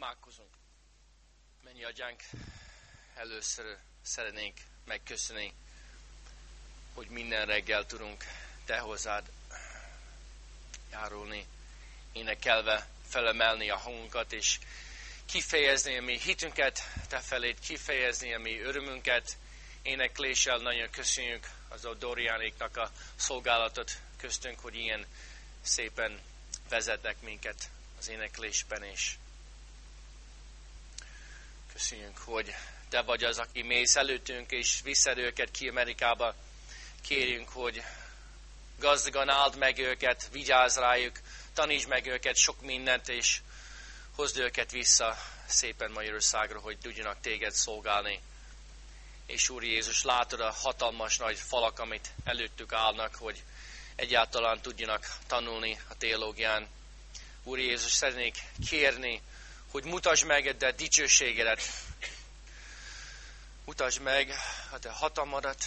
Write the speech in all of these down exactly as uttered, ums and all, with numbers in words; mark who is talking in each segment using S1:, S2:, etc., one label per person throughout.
S1: Imádkozunk. Mennyi atyánk, először szeretnénk megköszönni, hogy minden reggel tudunk te hozzád járulni, énekelve felemelni a hangunkat, és kifejezni a mi hitünket te feléd, kifejezni a mi örömünket. Énekléssel nagyon köszönjük az a Doriánéknak a szolgálatot köztünk, hogy ilyen szépen vezetnek minket az éneklésben, és köszönjük, hogy te vagy az, aki mész előttünk, és viszed őket ki Amerikába. Kérjünk, hogy gazdagan áld meg őket, vigyázz rájuk, tanítsd meg őket sok mindent, és hozd őket vissza szépen Magyarországra, hogy tudjanak téged szolgálni. És Úr Jézus, látod a hatalmas nagy falak, amit előttük állnak, hogy egyáltalán tudjanak tanulni a teológián. Úr Jézus, szeretnék kérni, hogy mutasd meg a te dicsőségedet. Mutasd meg a te hatalmadat.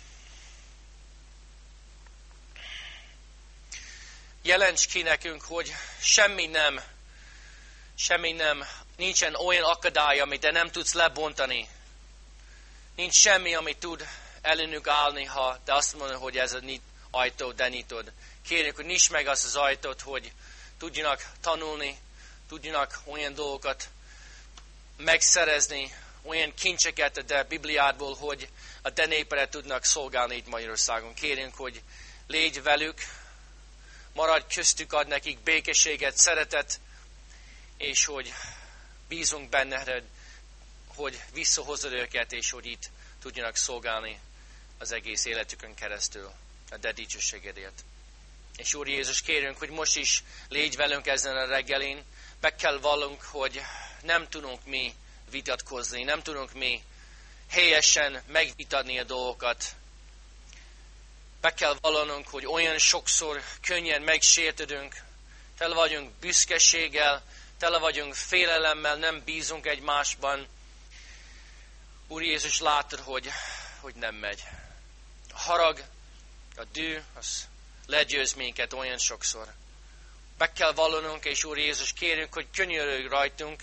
S1: Jelents ki nekünk, hogy semmi nem, semmi nem, nincsen olyan akadály, amit te nem tudsz lebontani. Nincs semmi, amit tud ellenünk állni, ha te azt mondod, hogy ez a ajtó, de nyitod. Kérjük, hogy nyisd meg azt az ajtót, hogy tudjanak tanulni, tudjanak olyan dolgokat megszerezni, olyan kincseket a te Bibliádból, hogy a te népre tudnak szolgálni itt Magyarországon. Kérjünk, hogy légy velük, maradj köztük, ad nekik békességet, szeretet, és hogy bízunk benned, hogy visszahozod őket, és hogy itt tudjanak szolgálni az egész életükön keresztül a te dicsőségedért. És Úr Jézus, kérünk, hogy most is légy velünk ezen a reggelén. Meg kell vallunk, hogy nem tudunk mi vitatkozni, nem tudunk mi helyesen megvitatni a dolgokat. Meg kell vallanunk, hogy olyan sokszor könnyen megsértődünk, tele vagyunk büszkeséggel, tele vagyunk félelemmel, nem bízunk egymásban. Úr Jézus, látod, hogy, hogy nem megy. A harag, a dű, az legyőz minket olyan sokszor. Meg kell vallanunk, és Úr Jézus, kérünk, hogy könyörülj rajtunk,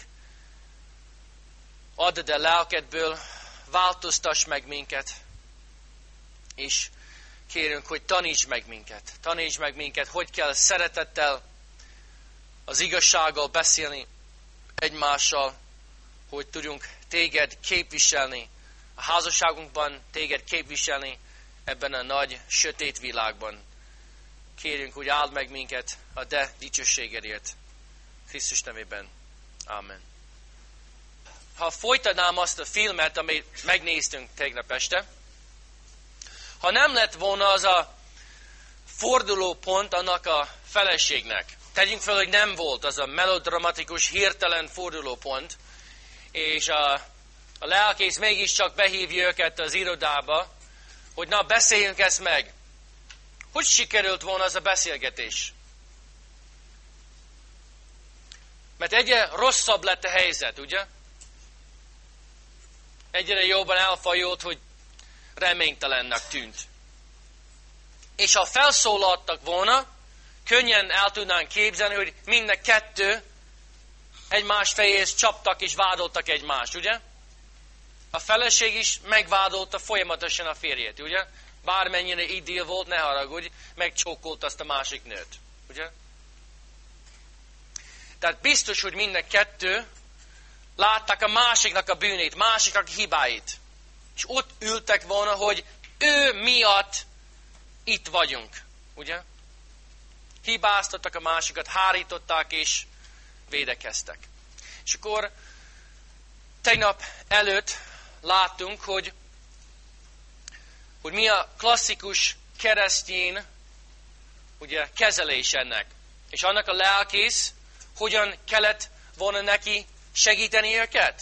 S1: add a lelkedből, változtass meg minket, és kérünk, hogy taníts meg minket. Taníts meg minket, hogy kell szeretettel, az igazsággal beszélni egymással, hogy tudjunk téged képviselni, a házasságunkban téged képviselni ebben a nagy, sötét világban. Kérjünk, hogy áld meg minket a te dicsőségedért. Krisztus nevében. Amen. Ha folytatnám azt a filmet, amit megnéztünk tegnap este, ha nem lett volna az a fordulópont annak a feleségnek, tegyünk fel, hogy nem volt az a melodramatikus, hirtelen fordulópont, és a, a lelkész mégiscsak behívja őket az irodába, hogy na, beszéljünk ezt meg. Hogy sikerült volna az a beszélgetés? Mert egyre rosszabb lett a helyzet, ugye? Egyre jobban elfajult, hogy reménytelennek tűnt. És ha felszólaltak volna, könnyen el tudnánk képzelni, hogy mind kettő egymás fejéhez csaptak és vádoltak egymást, ugye? A feleség is megvádolta folyamatosan a férjét, ugye? Bármennyire idél volt, ne haragudj, megcsókolt azt a másik nőt, ugye? Tehát biztos, hogy mind kettő látták a másiknak a bűnét, másiknak a hibáit. És ott ültek volna, hogy ő miatt itt vagyunk, ugye? Hibáztattak a másikat, hárították és védekeztek. És akkor tegnap előtt láttunk, hogy, hogy mi a klasszikus keresztény ugye, kezelés ennek. És annak a lelkész hogyan kellett volna neki segíteni őket.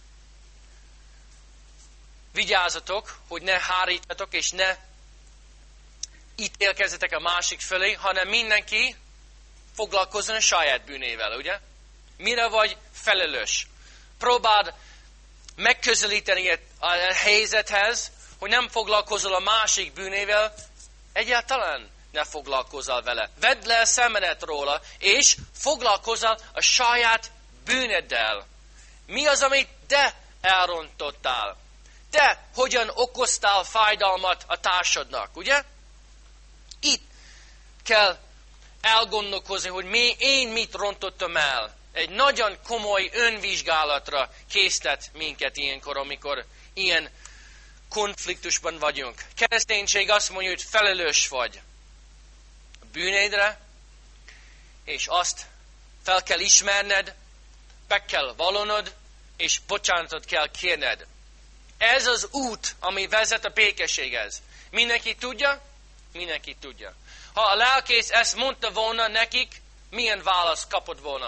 S1: Vigyázzatok, hogy ne hárítsatok, és ne ítélkezzetek a másik felé, hanem mindenki foglalkozzon a saját bűnével, ugye? Mire vagy felelős? Próbáld megközelíteni a helyzethez, hogy nem foglalkozol a másik bűnével, egyáltalán ne foglalkozzál vele. Vedd le a szemedet róla, és foglalkozzál a saját bűneddel. Mi az, amit te elrontottál? Te hogyan okoztál fájdalmat a társadnak, ugye? Itt kell elgondolkozni, hogy mi, én mit rontottam el. Egy nagyon komoly önvizsgálatra késztet minket ilyenkor, amikor ilyen konfliktusban vagyunk. Kereszténység azt mondja, hogy felelős vagy a bűnédre, és azt fel kell ismerned, be kell valonod, és bocsánatot kell kérned. Ez az út, ami vezet a békességhez. Mindenki tudja? Mindenki tudja. Ha a lelkész ezt mondta volna nekik, milyen választ kapott volna?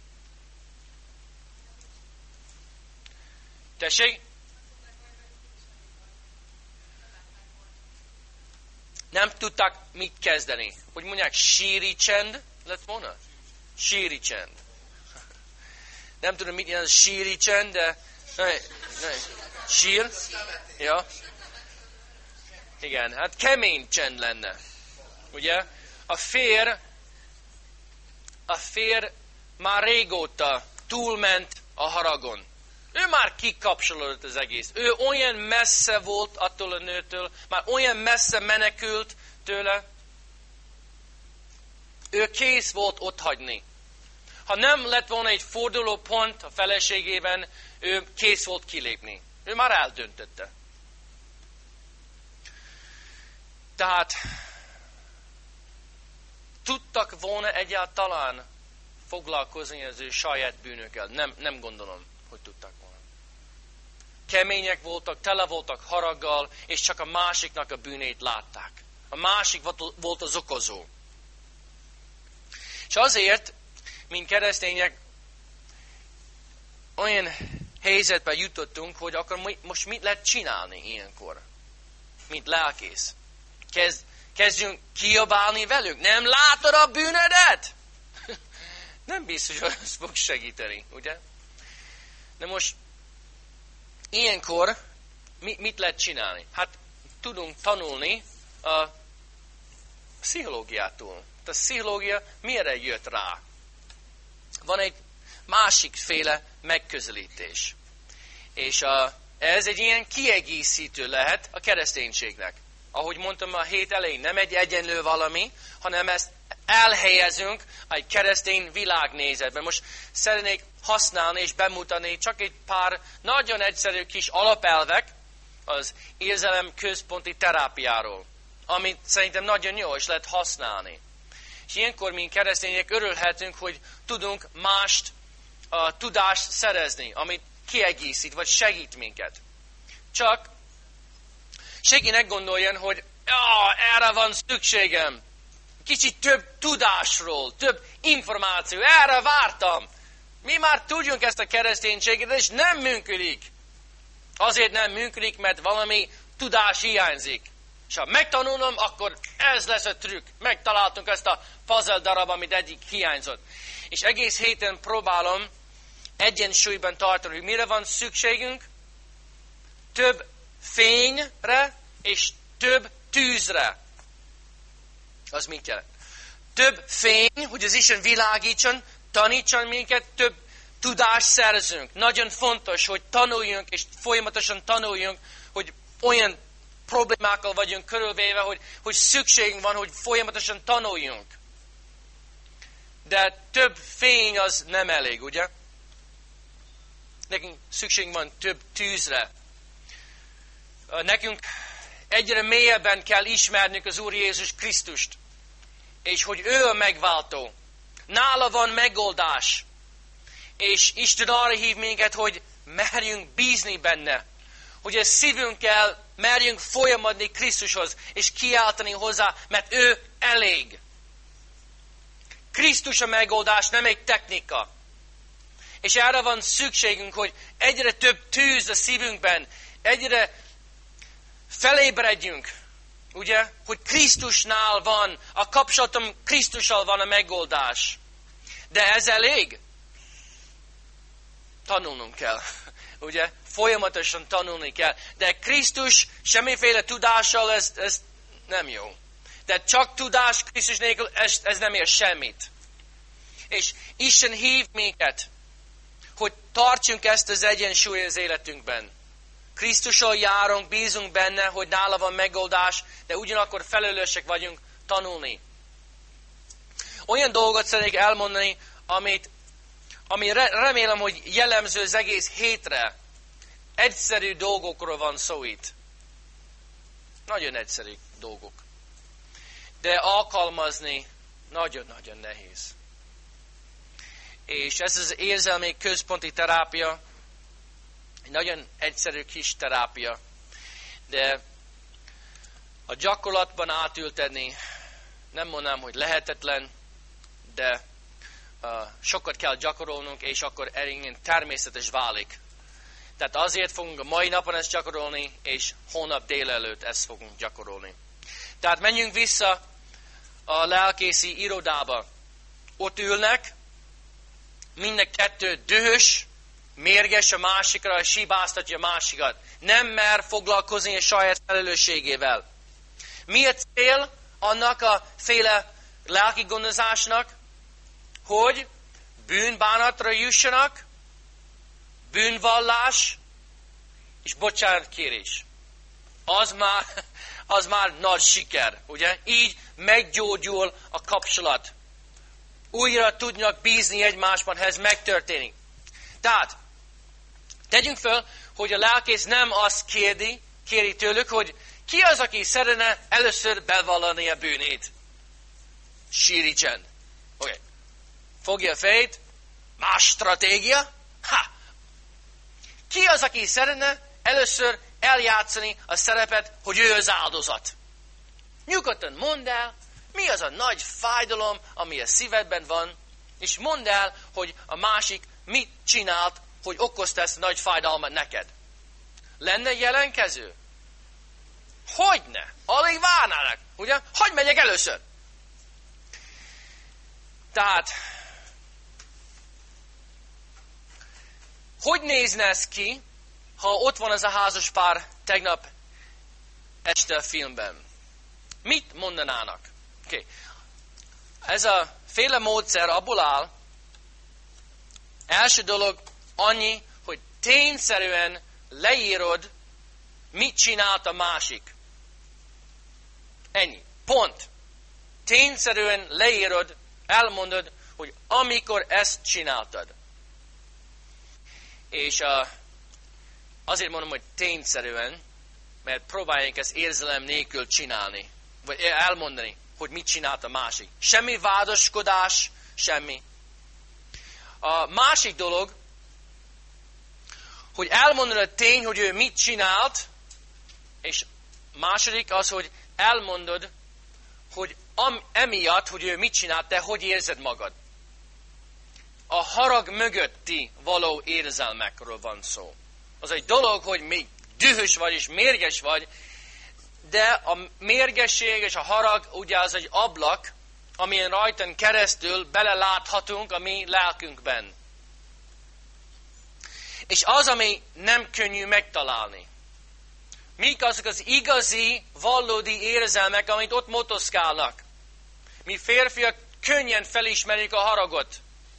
S1: Tessék? Nem tudták mit kezdeni. Hogy mondják, síri csend lett volna? Síri csend. Nem tudom, mit jelent síri csend, de... Ne, ne. Sír? Ja. Igen, hát kemény csend lenne. Ugye? A férj, a férj már régóta túlment a haragon. Ő már kikapcsolódott az egész. Ő olyan messze volt attól a nőtől, már olyan messze menekült tőle. Ő kész volt otthagyni. Ha nem lett volna egy fordulópont a feleségében, ő kész volt kilépni. Ő már eldöntötte. Tehát tudtak volna egyáltalán foglalkozni az ő saját bűnökkel. Nem, nem gondolom, hogy tudtak volna. Kemények voltak, tele voltak haraggal, és csak a másiknak a bűnét látták. A másik volt az okozó. És azért, mint keresztények, olyan helyzetbe jutottunk, hogy akkor most mit lehet csinálni ilyenkor? Mint lelkész. Kezd, kezdjünk kiabálni velük. Nem látod a bűnödet? Nem biztos, hogy ez fog segíteni, ugye? De most ilyenkor mit, mit lehet csinálni? Hát tudunk tanulni a pszichológiától. A pszichológia mire jött rá? Van egy másikféle megközelítés. És a, ez egy ilyen kiegészítő lehet a kereszténységnek. Ahogy mondtam a hét elején, nem egy egyenlő valami, hanem ezt elhelyezünk egy keresztény világnézetben. Most szeretnék használni és bemutatni csak egy pár nagyon egyszerű kis alapelvek az érzelem központi terápiáról, amit szerintem nagyon jó és lehet használni. És ilyenkor mi keresztények örülhetünk, hogy tudunk mást a tudást szerezni, amit kiegészít, vagy segít minket. Csak senki ne gondoljon, hogy ah, erre van szükségem. Kicsit több tudásról, több információ, erre vártam. Mi már tudjunk ezt a kereszténységet, és nem működik. Azért nem működik, mert valami tudás hiányzik. És ha megtanulom, akkor ez lesz a trükk. Megtaláltunk ezt a puzzle darab, amit eddig hiányzott. És egész héten próbálom egyensúlyban tartani, hogy mire van szükségünk. Több fényre és több tűzre. Az mit jelent? Több fény, hogy az Isten világítson, tanítson minket, több tudást szerzünk. Nagyon fontos, hogy tanuljunk, és folyamatosan tanuljunk, hogy olyan problémákkal vagyunk körülvéve, hogy, hogy szükségünk van, hogy folyamatosan tanuljunk. De több fény az nem elég, ugye? Nekünk szükségünk van több tűzre. Nekünk egyre mélyebben kell ismernünk az Úr Jézus Krisztust, és hogy ő a megváltó. Nála van megoldás. És Isten arra hív minket, hogy merjünk bízni benne. Hogy a szívünkkel merjünk folyamodni Krisztushoz, és kiáltani hozzá, mert ő elég. Krisztus a megoldás, nem egy technika. És erre van szükségünk, hogy egyre több tűz a szívünkben, egyre felébredjünk, ugye, hogy Krisztusnál van, a kapcsolatom Krisztussal van a megoldás. De ez elég? Tanulnunk kell, ugye? Folyamatosan tanulni kell. De Krisztus semmiféle tudással ez, ez nem jó. De csak tudás Krisztus nélkül ez, ez nem ér semmit. És Isten hív minket, hogy tartsunk ezt az egyensúlyt az életünkben. Krisztussal járunk, bízunk benne, hogy nála van megoldás, de ugyanakkor felelősek vagyunk tanulni. Olyan dolgot szeretnék elmondani, amit, ami remélem, hogy jellemző az egész hétre. Egyszerű dolgokról van szó itt. Nagyon egyszerű dolgok. De alkalmazni nagyon-nagyon nehéz. És ez az érzelmi központi terápia, egy nagyon egyszerű kis terápia, de a gyakorlatban átültetni, nem mondanám, hogy lehetetlen, de uh, sokat kell gyakorolnunk, és akkor elég természetes válik. Tehát azért fogunk a mai napon ezt gyakorolni, és holnap délelőtt ezt fogunk gyakorolni. Tehát menjünk vissza a lelkészi irodába. Ott ülnek, mind kettő dühös, mérges a másikra, és hibáztatja a másikat. Nem mer foglalkozni a saját felelősségével. Mi a cél annak a féle lelki gondozásnak? Hogy bűnbánatra jussanak, bűnvallás és bocsánatkérés. Az már, az már nagy siker, ugye? Így meggyógyul a kapcsolat. Újra tudnak bízni egymásban, ha ez megtörténik. Tehát, tegyünk föl, hogy a lelkész nem azt kérdi, kéri tőlük, hogy ki az, aki szeretne először bevallani a bűnét. Síri csend. Oké. Okay. Fogja a fejét. Más stratégia? Ha! Ki az, aki szeretne először eljátszani a szerepet, hogy ő az áldozat? Nyugodtan mondd el, mi az a nagy fájdalom, ami a szívedben van, és mondd el, hogy a másik mit csinált, hogy okozta ezt a nagy fájdalmat neked. Lenne jelenkező? Hogyne? Alig várnának, ugye? Hogy megyek először? Tehát, hogy nézne ez ki, ha ott van az a házas pár tegnap este a filmben? Mit mondanának? Okay. Ez a féle módszer abból áll, első dolog annyi, hogy tényszerűen leírod, mit csinált a másik. Ennyi. Pont. Tényszerűen leírod, elmondod, hogy amikor ezt csináltad. És uh, azért mondom, hogy tényszerűen, mert próbáljunk ezt érzelem nélkül csinálni. Vagy elmondani, hogy mit csinált a másik. Semmi vádaskodás, semmi. A másik dolog, hogy elmondod a tény, hogy ő mit csinált, és második az, hogy elmondod, hogy am, emiatt, hogy ő mit csinált, te hogy érzed magad. A harag mögötti való érzelmekről van szó. Az egy dolog, hogy még dühös vagy és mérges vagy, de a mérgesség és a harag ugye az egy ablak, amilyen rajtan keresztül beleláthatunk a mi lelkünkben. És az, ami nem könnyű megtalálni. Mik azok az igazi, valódi érzelmek, amit ott motoszkálnak. Mi férfiak könnyen felismerjük a haragot.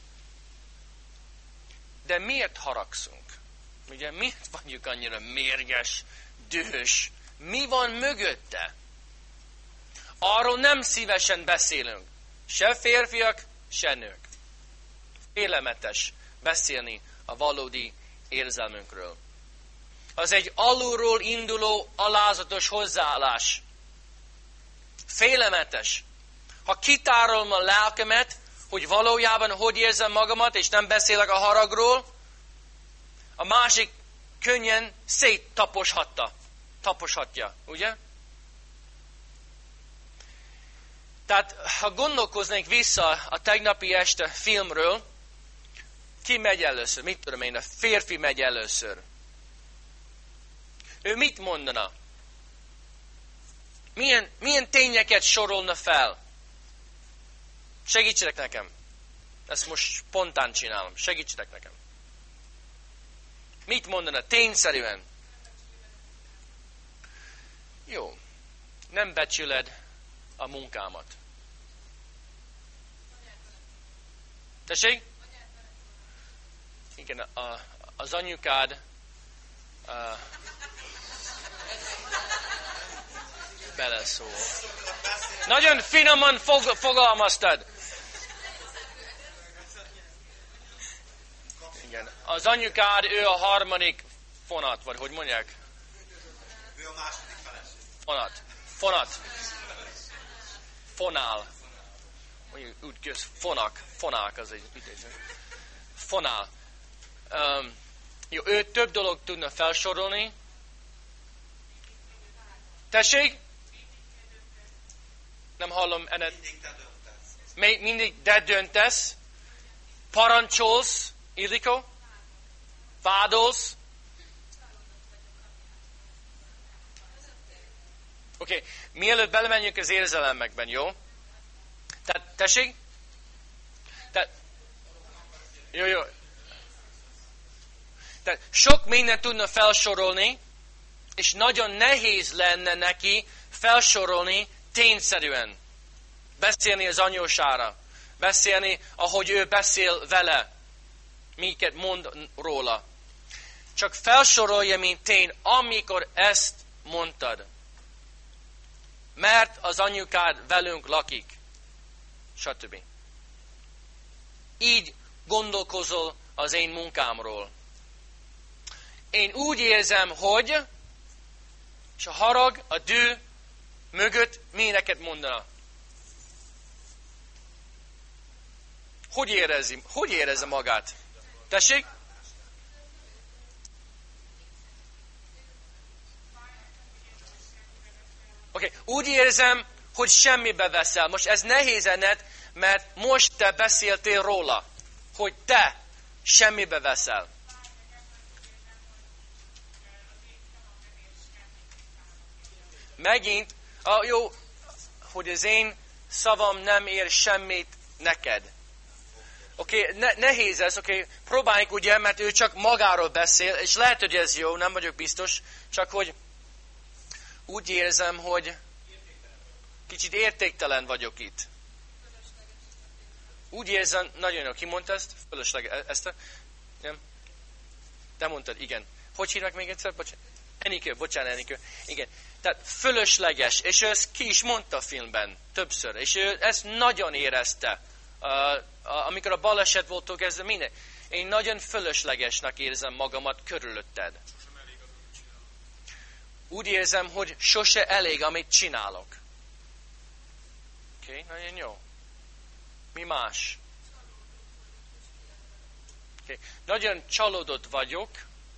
S1: De miért haragszunk? Ugye miért vagyunk annyira mérges, dühös? Mi van mögötte? Arról nem szívesen beszélünk. Se férfiak, se nők. Félelmetes beszélni a valódi érzelmünkről. Az egy alulról induló, alázatos hozzáállás. Félelmetes. Ha kitárolom a lelkemet, hogy valójában hogy érzem magamat, és nem beszélek a haragról, a másik könnyen széttaposhatta. Taposhatja, ugye? Tehát, ha gondolkoznék vissza a tegnapi este filmről, ki megy először? Mit tudom én, a férfi megy először. Ő mit mondana? Milyen, milyen tényeket sorolna fel? Segítsetek nekem. Ezt most spontán csinálom. Segítsetek nekem. Mit mondana tényszerűen? Jó. Nem becsüled a munkámat. Tessék? igen, a, az anyukád a, beleszól. Nagyon finoman fog, fogalmaztad. Igen. Az anyukád, ő a harmadik fonat, vagy hogy mondják?
S2: Ő a második feleség.
S1: Fonat. Fonat. Fonál. Úgy köz, fonak. Fonák az egy ütés. Fonál. Um, jó, ő több dolog tudna felsorolni. Tessék? Nem hallom ennek.
S2: Mindig te döntesz.
S1: Még mindig te döntesz. Parancsolsz. Ildikó? Vádolsz? Oké, okay. Mielőtt belemenjünk az érzelmekben, jó? Tehát, tessék? Tehát, jó, jó. Tehát sok mindent tudna felsorolni, és nagyon nehéz lenne neki felsorolni tényszerűen. Beszélni az anyósára. Beszélni, ahogy ő beszél vele. Miket mond róla. Csak felsorolja, mint tény, amikor ezt mondtad. Mert az anyukád velünk lakik. Stb. Így gondolkozol az én munkámról. Én úgy érzem, hogy, és a harag, a dű mögött mi neked mondana? Hogy érezi? Hogy érezze magát? Tessék? Oké, okay. Úgy érzem, hogy semmibe veszel. Most ez nehéz enned, mert most te beszéltél róla, hogy te semmibe veszel. Megint, ah, jó, hogy az én szavam nem ér semmit neked. Oké, okay, ne, nehéz ez, oké, okay. Próbáljuk ugye, mert ő csak magáról beszél, és lehet, hogy ez jó, nem vagyok biztos, csak hogy úgy érzem, hogy kicsit értéktelen vagyok itt. Úgy érzem, nagyon jó, ki mondta ezt? Fölösleges, ezt? Nem? Te mondtad, igen. Hogy hívnak még egyszer? Bocsánat. Enikő, bocsánat, Enikő. Igen. Tehát fölösleges, és ő ezt ki is mondta a filmben többször, és ő ezt nagyon érezte. Uh, amikor a baleset voltok kezdve, minden. Én nagyon fölöslegesnek érzem magamat körülötted. Úgy érzem, hogy sose elég, amit csinálok. Oké, okay, nagyon jó. Mi más? Okay. Nagyon csalódott vagyok.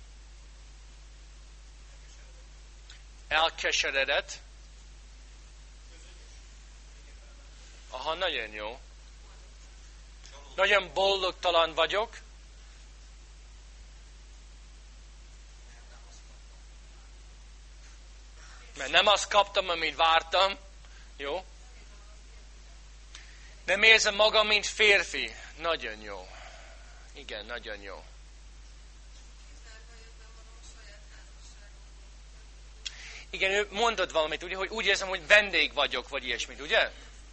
S1: Elkeseredett. Aha, nagyon jó. Nagyon boldogtalan vagyok. Mert nem azt kaptam, amit vártam. Jó? Nem érzem magam, mint férfi. Nagyon jó. Igen, nagyon jó. Igen, ő mondott valamit, ugye, hogy úgy érzem, hogy vendég vagyok, vagy ilyesmit, ugye?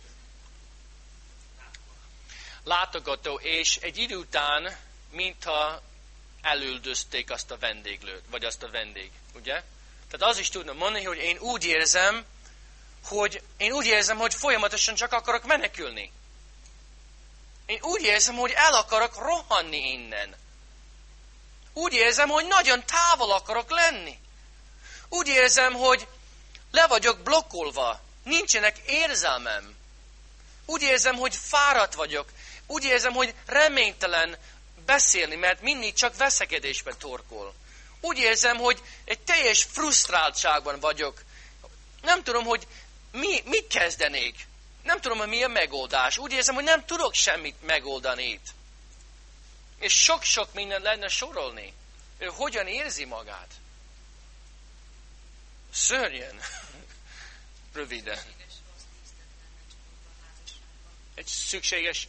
S1: Látogató, és egy idő után, mintha elüldözték azt a vendéglőt, vagy azt a vendég, ugye? Tehát az is tudna mondani, hogy én úgy érzem, hogy én úgy érzem, hogy folyamatosan csak akarok menekülni. Én úgy érzem, hogy el akarok rohanni innen. Úgy érzem, hogy nagyon távol akarok lenni. Úgy érzem, hogy le vagyok blokkolva. Nincsenek érzelmem. Úgy érzem, hogy fáradt vagyok. Úgy érzem, hogy reménytelen beszélni, mert mindig csak veszekedésben torkol. Úgy érzem, hogy egy teljes frusztráltságban vagyok. Nem tudom, hogy mi, mit kezdenék. Nem tudom, hogy mi a megoldás. Úgy érzem, hogy nem tudok semmit megoldani itt. És sok-sok mindent lenne sorolni. Ő hogyan érzi magát? Szörnyen. Röviden. Egy szükséges...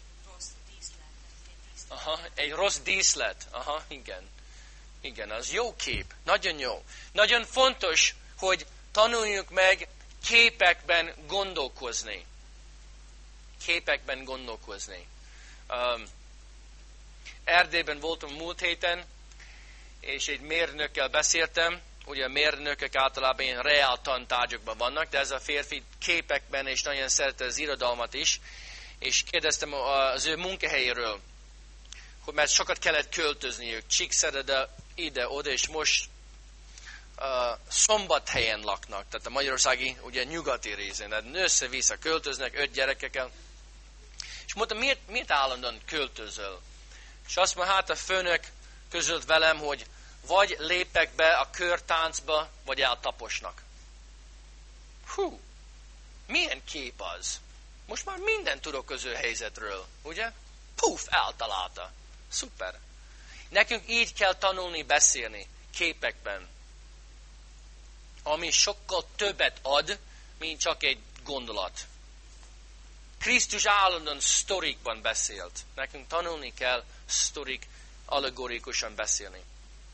S1: Aha, egy rossz díszlet. Aha, igen. Igen, az jó kép. Nagyon jó. Nagyon fontos, hogy tanuljuk meg képekben gondolkozni. Képekben gondolkozni. Um, Erdélyben voltam múlt héten, és egy mérnökkel beszéltem. Ugye a mérnökök általában ilyen reál tantárgyakban vannak, de ez a férfi képekben, és nagyon szerette az irodalmat is. És kérdeztem az ő munkahelyéről, hogy mert sokat kellett költözniük, Csíkszerede ide-oda, és most uh, Szombathelyen laknak, tehát a magyarországi, ugye nyugati részén, tehát össze-vissza költöznek, öt gyerekekkel. És mondtam, miért, miért állandóan költözöl? És azt mondja, hát a főnök közölt velem, hogy vagy lépek be a körtáncba, vagy eltaposnak. Hú, milyen kép az? Most már minden tudok az ő helyzetről, ugye? Puf, eltalálta. Szuper. Nekünk így kell tanulni, beszélni, képekben. Ami sokkal többet ad, mint csak egy gondolat. Krisztus állandóan sztorikban beszélt. Nekünk tanulni kell sztorik, allegorikusan beszélni.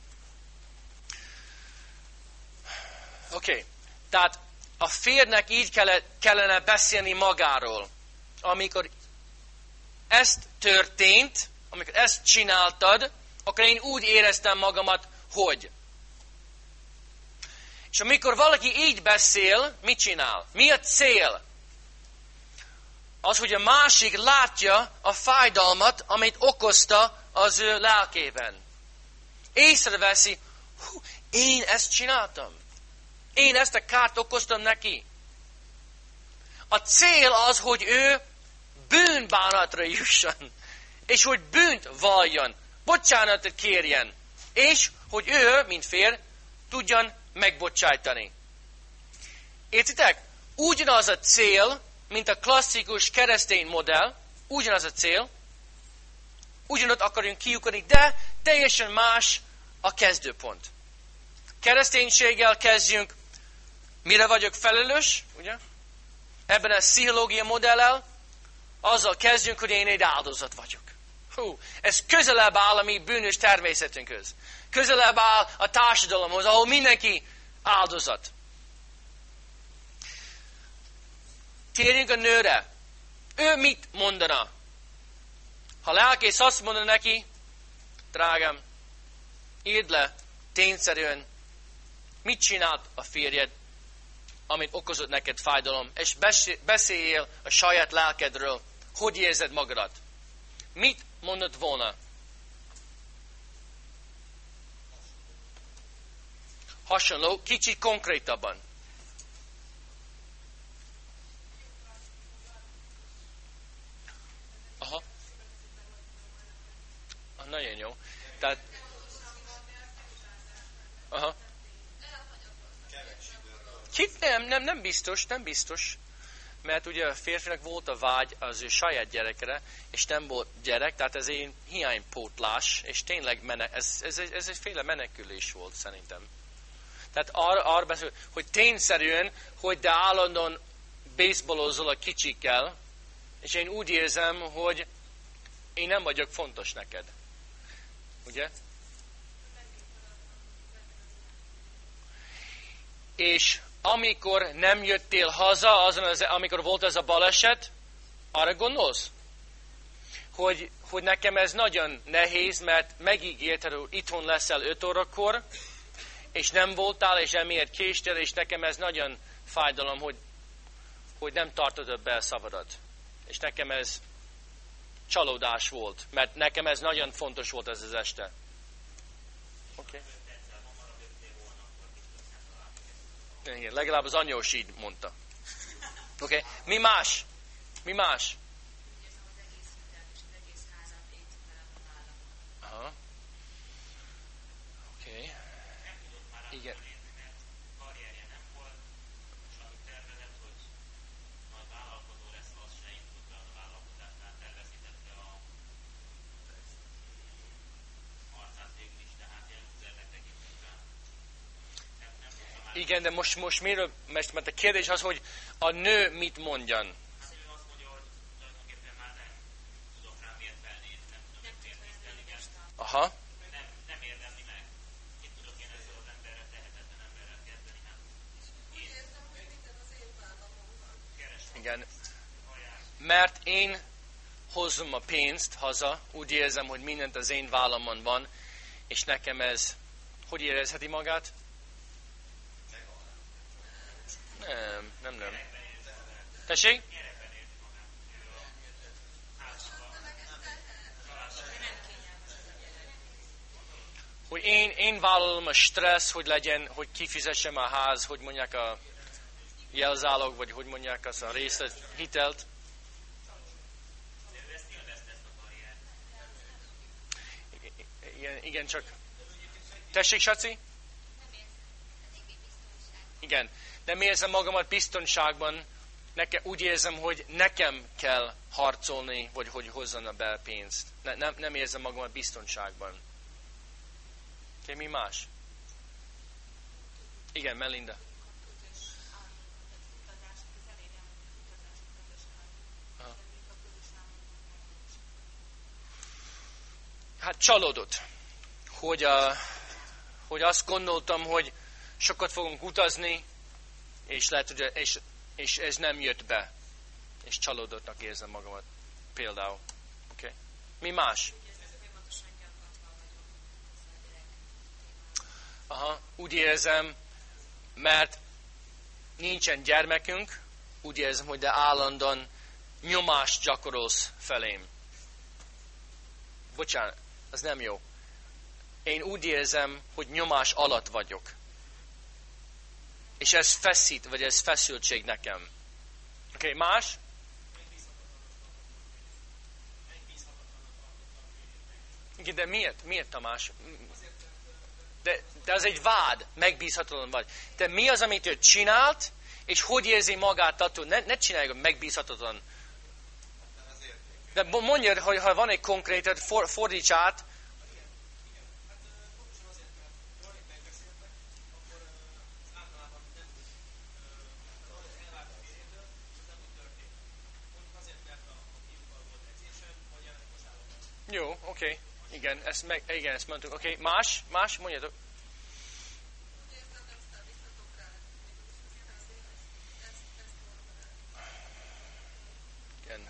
S1: Oké, okay. Tehát a férnek így kellene beszélni magáról. Amikor ezt történt, amikor ezt csináltad, akkor én úgy éreztem magamat, hogy. És amikor valaki így beszél, mit csinál? Mi a cél? Az, hogy a másik látja a fájdalmat, amit okozta az ő lelkében. Észreveszi, hú, én ezt csináltam. Én ezt a kárt okoztam neki. A cél az, hogy ő bűnbánatra jusson. És hogy bűnt valljon. Bocsánatot kérjen. És hogy ő, mint férj, tudjon megbocsájtani. Értitek? Ugyanaz a cél, mint a klasszikus keresztény modell. Ugyanaz a cél. Ugyanott akarjunk kiukadni, de teljesen más a kezdőpont. Kereszténységgel kezdjünk. Mire vagyok felelős? Ugye? Ebben a pszichológia modellel azzal kezdjünk, hogy én egy áldozat vagyok. Hú, ez közelebb áll a mi bűnös természetünkhöz. Közelebb áll a társadalomhoz, ahol mindenki áldozat. Térjünk a nőre. Ő mit mondana? Ha lelkész azt mondana neki, drágám, írd le tényszerűen, mit csinált a férjed, amit okozott neked fájdalom, és beszéljél a saját lelkedről, hogy érzed magadat. Mit mondott volna? Hasonló, kicsit konkrétabban. Aha. Ah, nagyon jó. Tehát... Aha. Kit? Nem, nem, nem biztos, nem biztos. Mert ugye a férfinak volt a vágy az ő saját gyerekre, és nem volt gyerek, tehát ez egy hiánypótlás, és tényleg mene, ez, ez, ez egyféle menekülés volt szerintem. Tehát arra, arra beszél, hogy tényszerűen, hogy de állandóan baseballozol a kicsikkel, és én úgy érzem, hogy én nem vagyok fontos neked. Ugye? És amikor nem jöttél haza, azon az, amikor volt ez a baleset, arra gondolsz? Hogy, hogy nekem ez nagyon nehéz, mert megígérted, hogy itthon leszel öt órakor, és nem voltál, és emiatt késtél, és nekem ez nagyon fájdalom, hogy, hogy nem tartod be a szavadat. És nekem ez csalódás volt, mert nekem ez nagyon fontos volt ez az este. Oké. Okay. Igen, legalább az anyós így mondta. Oké, okay. Mi más? Mi más? Aha. Oké. Okay. Igen. Igen, de most, most miről, mert a kérdés az, hogy a nő mit mondjan. Aha.
S3: Nem, nem érdemli meg. Mit tudok én ezzel az emberrel, tehetetlen emberrel kezdeni? Hát, én értem, hogy minden az én vállamon van.
S1: Igen. Mert én hozzam a pénzt haza, úgy érzem, hogy mindent az én vállamon van, és nekem ez, hogy érezheti magát? Nem, nem, nem. Tessék? Hogy én, én vállalom a stressz, hogy legyen, hogy kifizessem a ház, hogy mondják a jelzálog, vagy hogy mondják azt a részlet, hitelt. Igen, igen, csak... Tessék, Saci? Igen. Nem érzem magamat biztonságban. Nekem, úgy érzem, hogy nekem kell harcolni, vagy hogy hozzon be pénzt. Ne, nem, nem érzem magamat biztonságban. Oké, mi más? Igen, Melinda. Hát csalódott, hogy, a, hogy azt gondoltam, hogy sokat fogunk utazni, és, lehet, hogy, és, és ez nem jött be. És csalódottnak érzem magamat például. Okay. Mi más? Aha, úgy érzem, mert nincsen gyermekünk, úgy érzem, hogy de állandóan nyomást gyakorolsz felém. Bocsánat, az nem jó. Én úgy érzem, hogy nyomás alatt vagyok. És ez feszít, vagy ez feszültség nekem. Oké, okay, más? Igen, de miért? Miért, Tamás? De, de az egy vád, megbízhatatlan vagy. De mi az, amit ő csinált, és hogy érzi magát attól? Ne, ne csináljuk megbízhatatlan. De mondjad, hogy ha van egy konkrét, for, fordíts át. Jó, oké. Okay. Igen, ezt meg, igen, ezt mondtuk. Oké, okay. Más? Más? Mondjatok. Igen.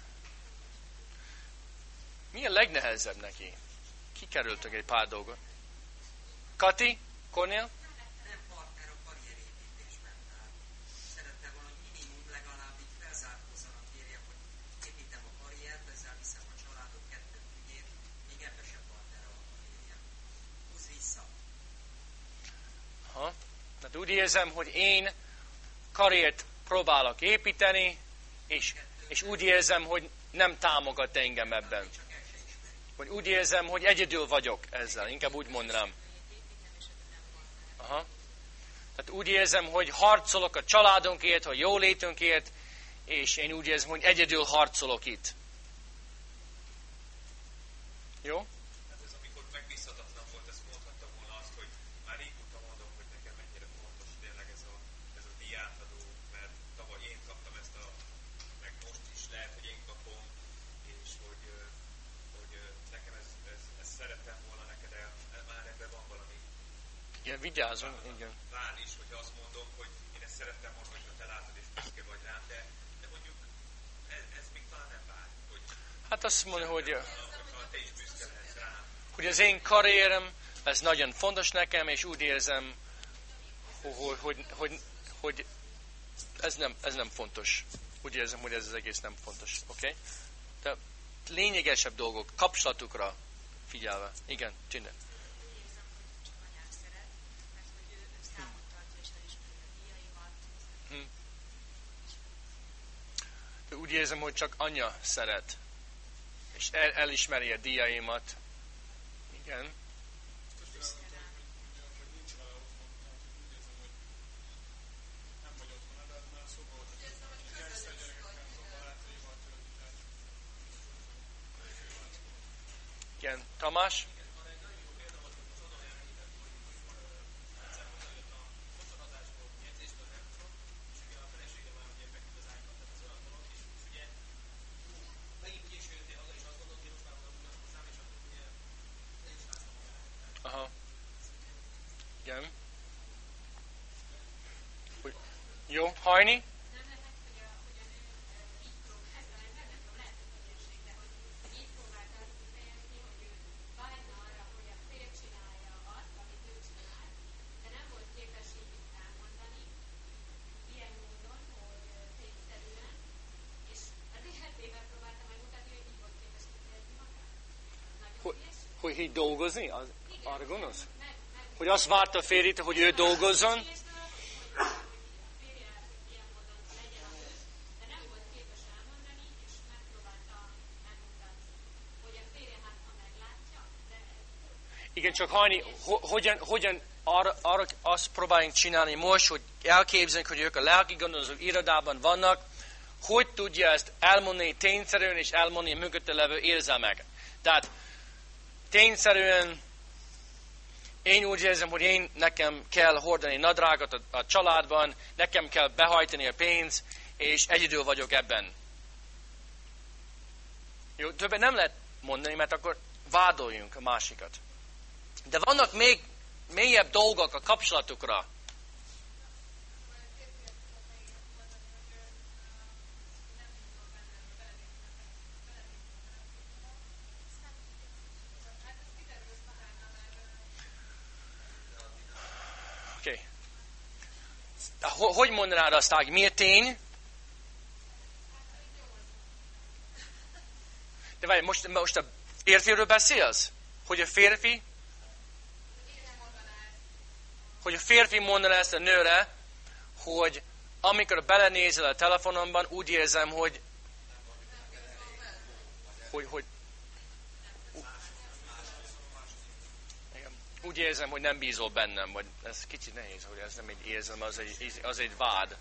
S1: Mi a legnehezebb neki? Kikerültök egy pár dolgot. Kati? Kornél?
S4: Nem partner a karrierépítésben. Szerettem volna, hogy minimum legalább így felzárkózzanak kérje, hogy építem a karriert, ezzel viszem a családot, kettőt ügyét, még ebben sem partner a karrierjem. Húzz vissza.
S1: Aha. Tehát úgy érzem, hogy én karriert próbálok építeni, és, és úgy érzem, hogy nem támogat engem ebben. Vagy úgy érzem, hogy egyedül vagyok ezzel. Inkább úgy mondanám. Aha. Tehát úgy érzem, hogy harcolok a családunkért, a jólétünkért, és én úgy érzem, hogy egyedül harcolok itt. Jó?
S2: Hát ez amikor megbízhatatlan volt, ezt mondhattam volna azt, hogy már régóta mondom, hogy nekem mennyire fontos tényleg ez a, ez a díjátadó, mert tavaly én kaptam ezt a, meg most is lehet, hogy én kapom, és hogy, hogy nekem ez, ez, ez szerettem volna neked, de már ebben van valami.
S1: Igen, vigyázzunk, igen.
S2: Vár is, hogyha azt mondom, hogy én ezt szerettem volna, hogyha te látod és büszke vagy rám, de, de mondjuk ez, ez még talán nem vár. Hogy
S1: hát azt mondja, hogy,
S2: te is büszke lehetsz rám.
S1: hogy az én karrierem, ez nagyon fontos nekem, és úgy érzem, hogy, hogy, hogy, hogy ez, nem, ez nem fontos. Úgy érzem, hogy ez az egész nem fontos. Oké? Okay? De lényegesebb dolgok, kapcsolatukra figyelve. Igen, csinálj. Úgy érzem, hogy csak anya szeret, és el, elismeri a díjaimat. Igen. Igen. Tamás? Aha. Igen. Jó, hajni? akarok így dolgozni? Az, arra gondolsz? Hogy azt várta a férjét, hogy ő dolgozzon? Igen, csak Hajni, ho, hogyan, hogyan arra, arra azt próbáljunk csinálni most, hogy elképzeljük, hogy ők a lelki gondozó irodában vannak, hogy tudja ezt elmondani tényszerűen és elmondani a mögötte levő érzelmeket. Tehát tényszerűen én úgy érzem, hogy én nekem kell hordani nadrágot a, a családban, nekem kell behajtani a pénzt, és egyedül vagyok ebben. Jó, többet nem lehet mondani, mert akkor vádoljunk a másikat. De vannak még mélyebb dolgok a kapcsolatukra. Oké. Okay. Hogy mondanád azt, hogy miért tény? De várj, most, most a férfiről beszélsz? Hogy a férfi? Hogy a férfi mondaná ezt a nőre, hogy amikor belenézel a telefonomban, úgy érzem, hogy hogy, hogy úgy érzem, hogy nem bízol bennem, vagy ez kicsit nehéz, hogy ez nem egy érzem, az egy, az egy vád.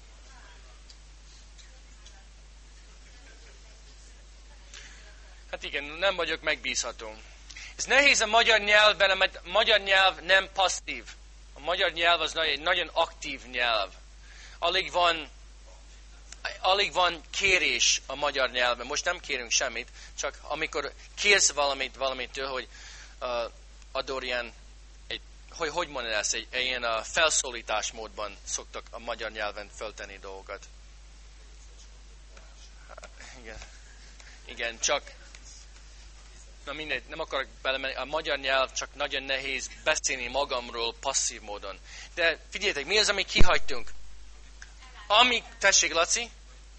S1: Hát igen, nem vagyok megbízható. Ez nehéz a magyar nyelvben, mert a magyar nyelv nem passzív. A magyar nyelv az egy nagyon aktív nyelv. Alig van, alig van kérés a magyar nyelvben. Most nem kérünk semmit, csak amikor kérsz valamit, valamitől, hogy uh, ador ilyen, egy, hogy, hogy mondod ezt, egy, egy ilyen uh, felszólítás módban szoktak a magyar nyelven föltenni dolgokat. Igen, igen, csak na mindegy, nem akarok belemenni. A magyar nyelv csak nagyon nehéz beszélni magamról passzív módon. De figyeljetek, mi az, amit kihagytunk? Ami, tessék, Laci?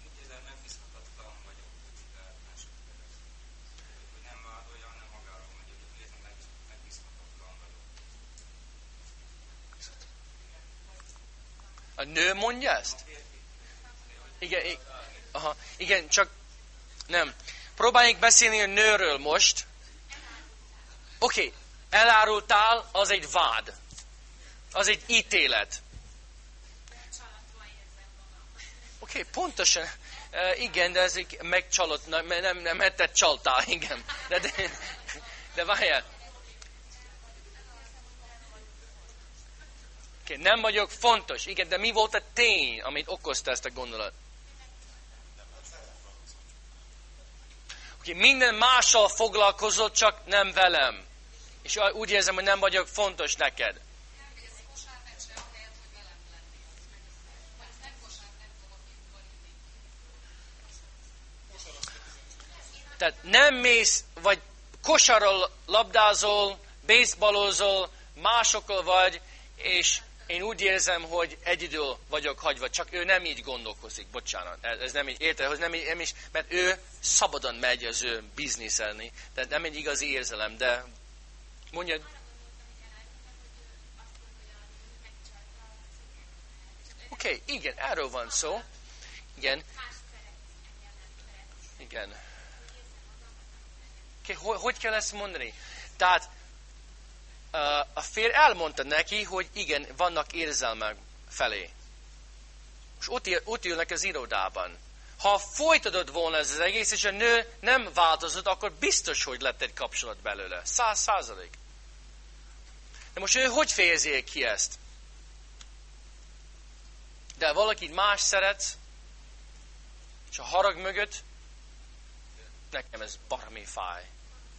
S1: A nő mondja ezt? Igen, igen, aha, igen, csak nem. Próbáljuk beszélni a nőről most. Oké, okay, elárultál, az egy vád. Az egy ítélet. Oké, okay, pontosan. Uh, igen, de ez egy megcsalott, nem, nem, nem, nem te csaltál, igen. De, de, de várjál. Oké, okay, nem vagyok fontos. Igen, de mi volt a tény, amit okozta ezt a gondolat? Oké, okay, minden mással foglalkozott, csak nem velem. És úgy érzem, hogy nem vagyok fontos neked. Tehát nem mész, vagy kosarral labdázol, baseballozol, másokkal vagy, és én úgy érzem, hogy egyedül vagyok hagyva, csak ő nem így gondolkozik, bocsánat. Ez nem így, érted, hogy nem így, nem is, mert ő szabadon megy az ő bizniszelni. Tehát nem egy igazi érzelem, de mondjad. Oké, okay, igen, erről van szó. Igen. Igen. Okay, hogy, hogy kell ezt mondani? Tehát uh, a férj elmondta neki, hogy igen, vannak érzelmek felé. És ott, ott ülnek az irodában. Ha folytatod volna ez az egész, és a nő nem változott, akkor biztos, hogy lett egy kapcsolat belőle. Száz százalék. De most ő hogy fejezi ki ezt? De valakit más szeretsz, és a harag mögött, nekem ez baromi fáj.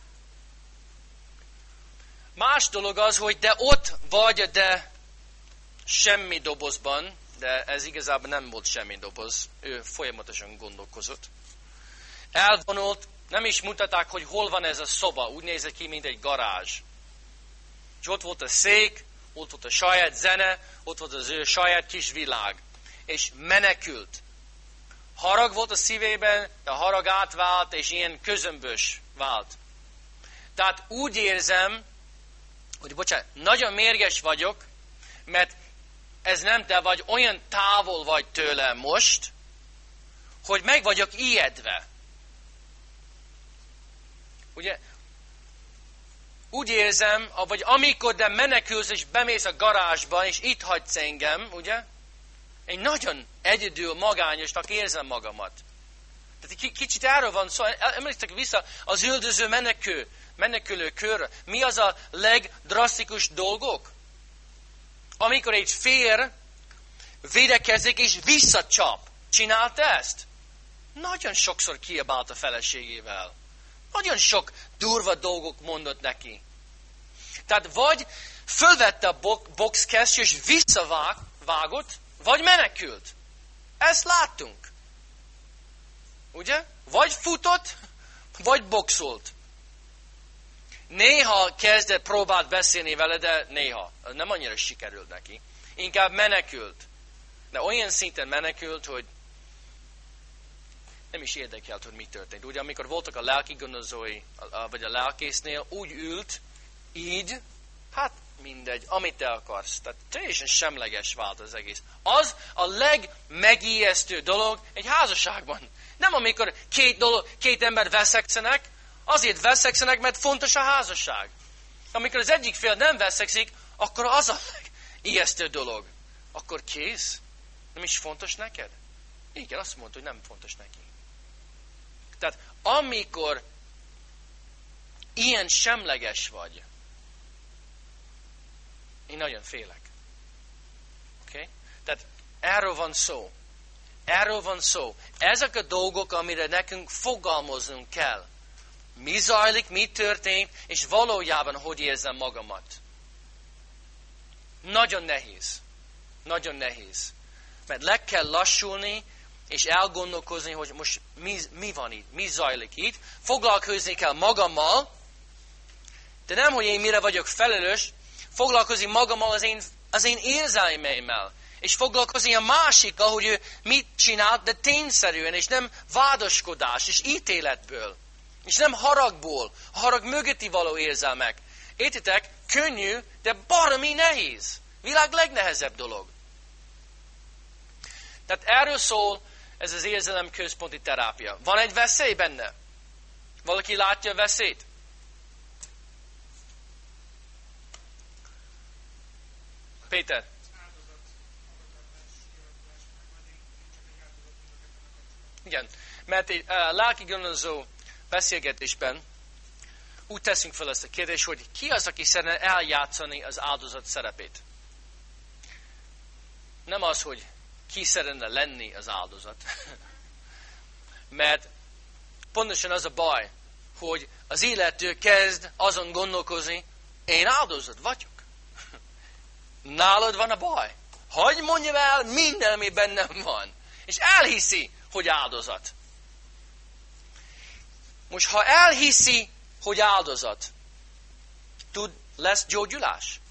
S1: Más dolog az, hogy de ott vagy, de semmi dobozban, de ez igazából nem volt semmi doboz. Ő folyamatosan gondolkozott. Elvonult, nem is mutatták, hogy hol van ez a szoba. Úgy nézett ki, mint egy garázs. És ott volt a szék, ott volt a saját zene, ott volt az ő saját kis világ. És menekült. Harag volt a szívében, de a harag átvált, és ilyen közömbös vált. Tehát úgy érzem, hogy bocsánat, nagyon mérges vagyok, mert ez nem te vagy, olyan távol vagy tőlem most, hogy meg vagyok ijedve. Ugye, úgy érzem, vagy amikor de menekülsz és bemész a garázsba, és itt hagysz engem, ugye? Én nagyon egyedül, magányosnak érzem magamat. Tehát kicsit erről van szó, emléksztek vissza az üldöző menekül, menekülő körre. Mi az a legdrasztikus dolgok? Amikor egy fér védekezik és visszacsap. Csinálta ezt? Nagyon sokszor kiabált a feleségével. Nagyon sok durva dolgok mondott neki. Tehát vagy fölvette a boxkesztyű és visszavágott, vagy menekült. Ezt láttunk. Ugye? Vagy futott, vagy boxolt. Néha kezdett próbált beszélni vele, de néha. Nem annyira sikerült neki. Inkább menekült. De olyan szinten menekült, hogy nem is érdekelt, hogy mi történt. Ugye, amikor voltak a lelki gondozói, vagy a lelkésznél, úgy ült, így, hát mindegy, amit te akarsz. Tehát teljesen semleges vált az egész. Az a legmegijesztő dolog egy házasságban. Nem amikor két, dolog, két ember veszekszenek, azért veszekszenek, mert fontos a házasság. Amikor az egyik fél nem veszekszik, akkor az a legijesztő dolog. Akkor kész? Nem is fontos neked? Igen, azt mondta, hogy nem fontos neki. Tehát amikor ilyen semleges vagy, én nagyon félek. Oké? Okay? Tehát erről van szó. Erről van szó. Ezek a dolgok, amire nekünk fogalmaznunk kell. Mi zajlik, mi történt, és valójában hogy érzem magamat. Nagyon nehéz. Nagyon nehéz. Mert le kell lassulni, és elgondolkozni, hogy most mi, mi van itt, mi zajlik itt. Foglalkozni kell magammal, de nem, hogy én mire vagyok felelős, foglalkozni magammal az én, az én érzelmeimmel. És foglalkozni a másikkal, hogy ő mit csinált, de tényszerűen, és nem vádaskodás, és ítéletből. És nem haragból, a harag mögötti való érzelmek. Értitek? Könnyű, de baromi nehéz. Világ legnehezebb dolog. Tehát erről szól ez az érzelem központi terápia. Van egy veszély benne? Valaki látja a veszélyt? Péter. Igen, mert egy uh, lelki gondozó beszélgetésben úgy teszünk fel ezt a kérdést, hogy ki az, aki szeretne eljátszani az áldozat szerepét. Nem az, hogy ki szeretne lenni az áldozat. Mert pontosan az a baj, hogy az illető kezd azon gondolkozni, én áldozat vagyok. Nálad van a baj. Hagy mondjam el minden, ami bennem van. És elhiszi, hogy áldozat. Most ha elhiszi, hogy áldozat, tud, lesz gyógyulás?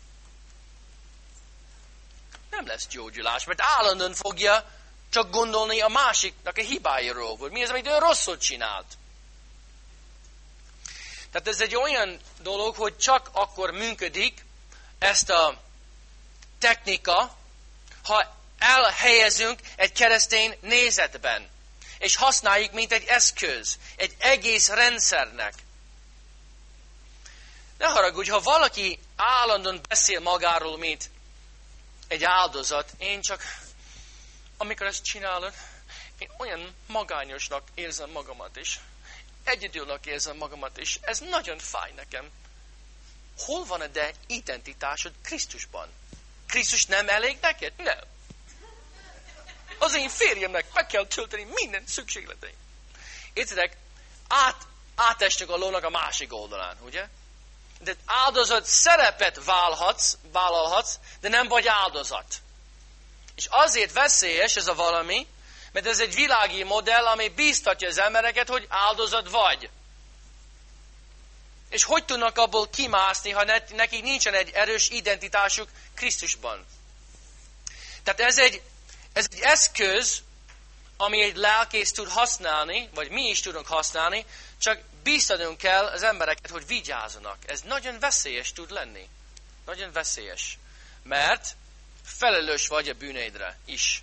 S1: Nem lesz gyógyulás, mert állandóan fogja csak gondolni a másiknak a hibáiról, hogy mi az, amit ő rosszul csinált. Tehát ez egy olyan dolog, hogy csak akkor működik ezt a technika, ha elhelyezünk egy keresztény nézetben, és használjuk, mint egy eszköz, egy egész rendszernek. Ne haragudj, ha valaki állandóan beszél magáról, mint egy áldozat, én csak, amikor ezt csinálod, én olyan magányosnak érzem magamat is. Egyedülnek érzem magamat is. Ez nagyon fáj nekem. Hol van a de identitásod Krisztusban? Krisztus nem elég neked? Nem. Az én férjemnek meg kell tölteni minden szükségleteim. Értitek? Át, átestünk a lónak a másik oldalán, ugye? De áldozat szerepet válhatsz, vállalhatsz, de nem vagy áldozat. És azért veszélyes ez a valami, mert ez egy világi modell, ami bíztatja az embereket, hogy áldozat vagy. És hogy tudnak abból kimászni, ha nekik nincsen egy erős identitásuk Krisztusban? Tehát ez egy, ez egy eszköz, ami egy lelkész tud használni, vagy mi is tudunk használni, csak bíztatnunk kell az embereket, hogy vigyázzanak. Ez nagyon veszélyes tud lenni. Nagyon veszélyes. Mert felelős vagy a bűneidre is.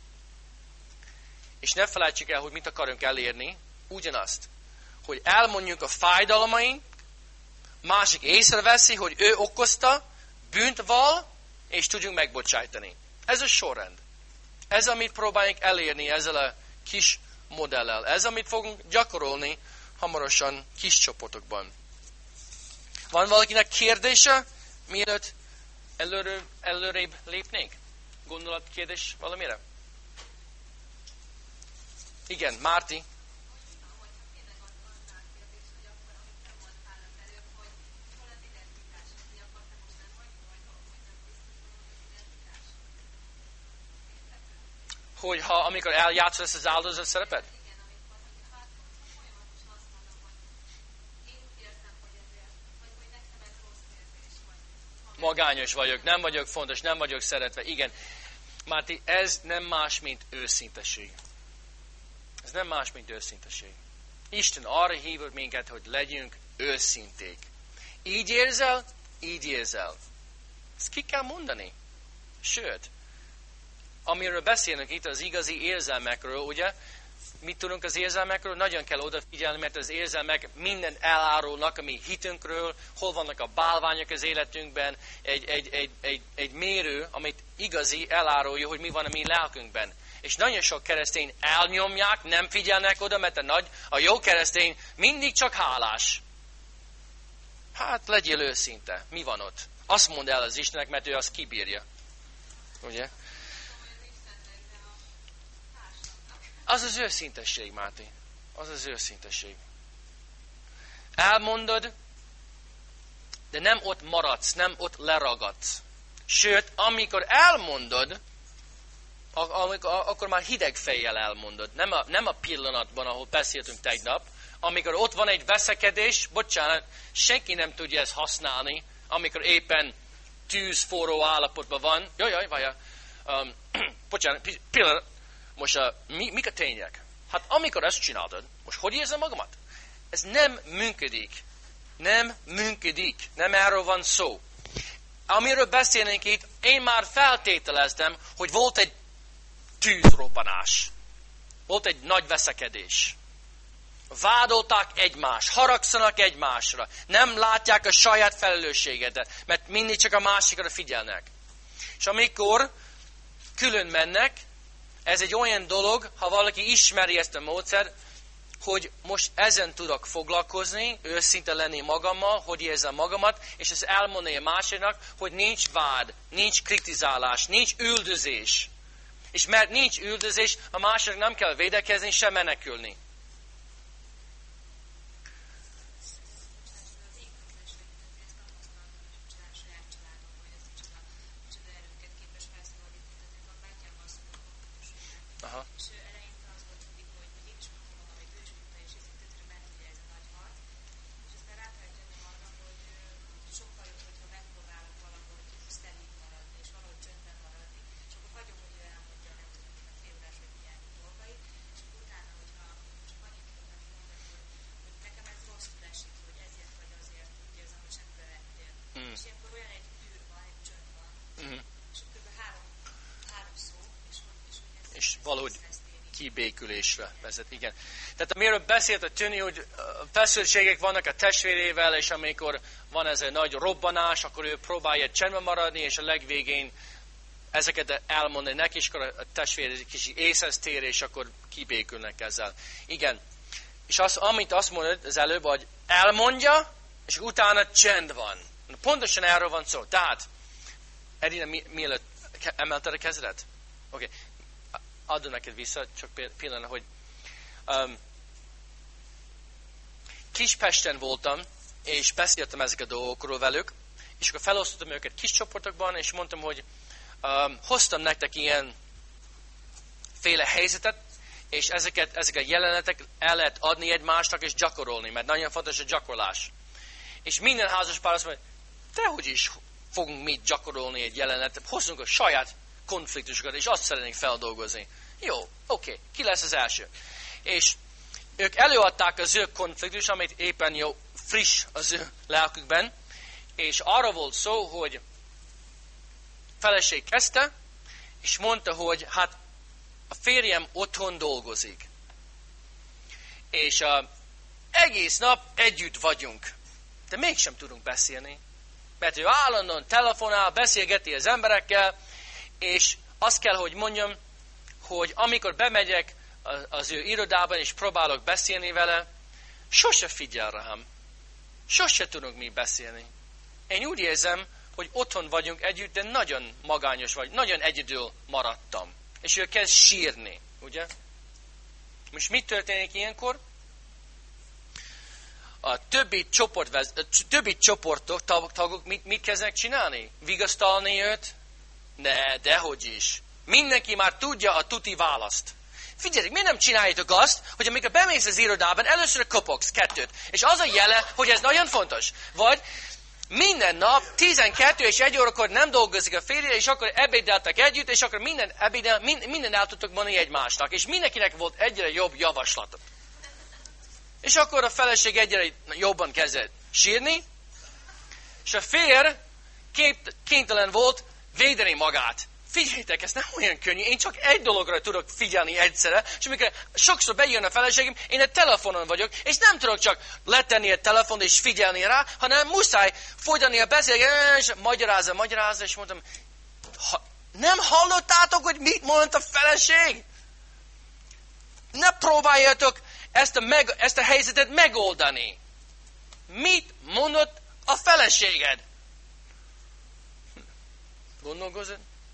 S1: És ne felejtsük el, hogy mit akarunk elérni. Ugyanazt, hogy elmondjuk a fájdalmaink, másik észreveszi, hogy ő okozta, bűnt val, és tudjunk megbocsájtani. Ez a sorrend. Ez, amit próbáljuk elérni ezzel a kis modellel. Ez, amit fogunk gyakorolni hamarosan kis csoportokban. Van valakinek kérdése, mielőtt előre, előrébb lépnénk? Gondolatkérdés valamire? Igen, Márti. Hogy ha amikor eljátszol ezt az áldozat szerepet? Magányos vagyok, nem vagyok fontos, nem vagyok szeretve. Igen. Márti, ez nem más, mint őszinteség. Ez nem más, mint őszinteség. Isten arra hívott minket, hogy legyünk őszinték. Így érzel, így érzel. Ezt ki kell mondani. Sőt, amiről beszélünk itt, az igazi érzelmekről, ugye? Mit tudunk az érzelmekről? Nagyon kell odafigyelni, mert az érzelmek minden elárulnak a mi hitünkről, hol vannak a bálványok az életünkben, egy, egy, egy, egy, egy mérő, amit igazi elárulja, hogy mi van a mi lelkünkben. És nagyon sok keresztény elnyomják, nem figyelnek oda, mert a, nagy, a jó keresztény mindig csak hálás. Hát legyél őszinte. Mi van ott? Azt mondd el az Istennek, mert ő azt kibírja. Ugye? Az az őszintesség, Máté. Az az őszintesség. Elmondod, de nem ott maradsz, nem ott leragadsz. Sőt, amikor elmondod, amikor, akkor már hideg fejjel elmondod. Nem a, nem a pillanatban, ahol beszéltünk tegnap. Amikor ott van egy veszekedés, bocsánat, senki nem tudja ezt használni, amikor éppen tűzforró állapotban van. Jaj, jaj, várjál. Um, bocsánat, pillanat. Most uh, mi, mik a tények? Hát amikor ezt csináltad, most hogy érzem magamat? Ez nem működik. Nem működik. Nem erről van szó. Amiről beszélnénk itt, én már feltételeztem, hogy volt egy tűzrobbanás. Volt egy nagy veszekedés. Vádolták egymást, haragszanak egymásra. Nem látják a saját felelősségedet, mert mindig csak a másikra figyelnek. És amikor külön mennek, ez egy olyan dolog, ha valaki ismeri ezt a módszert, hogy most ezen tudok foglalkozni, őszinte lenni magammal, hogy érzem magamat, és ezt elmondani a másiknak, hogy nincs vád, nincs kritizálás, nincs üldözés. És mert nincs üldözés, a másiknak nem kell védekezni, sem menekülni. Aha. Valahogy kibékülésre vezet. Igen. Tehát amiről beszélt a Tüni, hogy feszültségek vannak a testvérével, és amikor van ez egy nagy robbanás, akkor ő próbálja csendben maradni, és a legvégén ezeket elmondani neki, és akkor a testvér egy kicsit észhez tér, és akkor kibékülnek ezzel. Igen. És az, amit azt mondod az előbb, hogy elmondja, és utána csend van. Pontosan erről van szó. Tehát, Edina, mi, mielőtt emelted a kezedet? Oké. Okay. Adom neked vissza, csak pillanat, hogy um, Kispesten voltam, és beszéltem ezek a dolgokról velük, és akkor felosztottam őket kis csoportokban, és mondtam, hogy um, hoztam nektek ilyen féle helyzetet, és ezeket, ezeket a jelenetek el lehet adni egymásnak, és gyakorolni, mert nagyon fontos a gyakorlás. És minden házas pár azt mondja, dehogy is fogunk mi gyakorolni egy jelenetet, hozzunk a saját konfliktusokat, és azt szeretnénk feldolgozni. Jó, oké, okay. Ki lesz az első? És ők előadták az ő konfliktus, amit éppen jó, friss az ő lelkükben, és arra volt szó, hogy feleség kezdte, és mondta, hogy hát a férjem otthon dolgozik. És uh, egész nap együtt vagyunk. De mégsem tudunk beszélni. Mert ő állandóan telefonál, beszélgeti az emberekkel, és azt kell, hogy mondjam, hogy amikor bemegyek az ő irodában, és próbálok beszélni vele, sose figyel rám. Sose tudunk mi beszélni. Én úgy érzem, hogy otthon vagyunk együtt, de nagyon magányos vagy, nagyon egyedül maradtam. És ő kezd sírni, ugye? Most mit történik ilyenkor? A többi, csoport, a többi csoportok, tagok mit, mit kezdnek csinálni? Vigasztalni őt? Ne, dehogy is. Mindenki már tudja a tuti választ. Figyeljetek, miért nem csináljátok azt, hogy amikor bemész az irodában, először kopogsz kettőt. És az a jele, hogy ez nagyon fontos. Vagy minden nap tizenkettő és egy órakor nem dolgozik a férje, és akkor ebédeltek együtt, és akkor minden ebédel, minden el tudtok mondani egymásnak. És mindenkinek volt egyre jobb javaslata. És akkor a feleség egyre jobban kezdett sírni, és a férj kénytelen volt védeni magát. Figyeljétek, ez nem olyan könnyű, én csak egy dologra tudok figyelni egyszerre, és amikor sokszor bejön a feleségem, én egy telefonon vagyok, és nem tudok csak letenni a telefont és figyelni rá, hanem muszáj folytani a beszélgetést, és magyarázza, magyarázza, és mondtam, ha, nem hallottátok, hogy mit mondott a feleség? Ne próbáljátok ezt a, meg, ezt a helyzetet megoldani. Mit mondott a feleséged? Gondolkozod?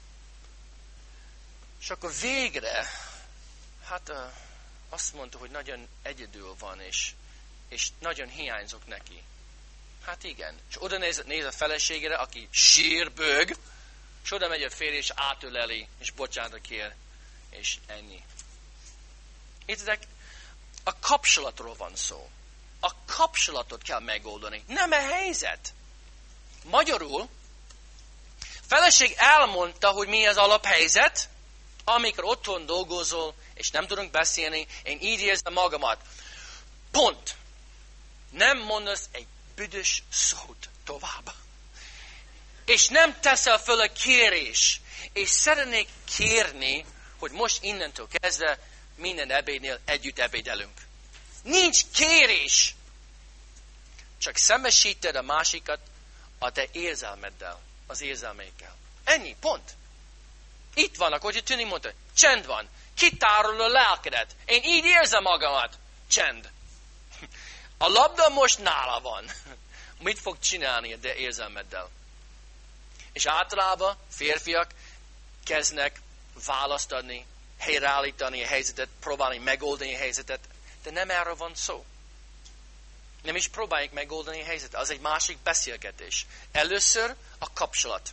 S1: És akkor végre, hát uh, azt mondta, hogy nagyon egyedül van, és, és nagyon hiányzok neki. Hát igen. És oda néz, néz a feleségére, aki sírbög, és oda megy a férj, és átöleli, és bocsánatot kér, és ennyi. Értedek? A kapcsolatról van szó. A kapcsolatot kell megoldani, nem a helyzet. Magyarul, feleség elmondta, hogy mi az alaphelyzet, amikor otthon dolgozol, és nem tudunk beszélni, én így érzem magamat. Pont. Nem mondasz egy büdös szót tovább. És nem teszel föl a kérés. És szeretnék kérni, hogy most innentől kezdve minden ebédnél együtt ebédelünk. Nincs kérés. Csak szembesíted a másikat a te érzelmeddel, az érzelmeikkel. Ennyi, pont. Itt vannak, hogy Tüni mondta, csend van, kitárol a lelkedet. Én így érzem magamat. Csend. A labda most nála van. Mit fog csinálni a te érzelmeddel? És általában férfiak kezdnek választ adni, helyreállítani a helyzetet, próbálni megoldani a helyzetet, de nem erről van szó. Nem is próbáljuk megoldani a helyzetet, az egy másik beszélgetés. Először a kapcsolat.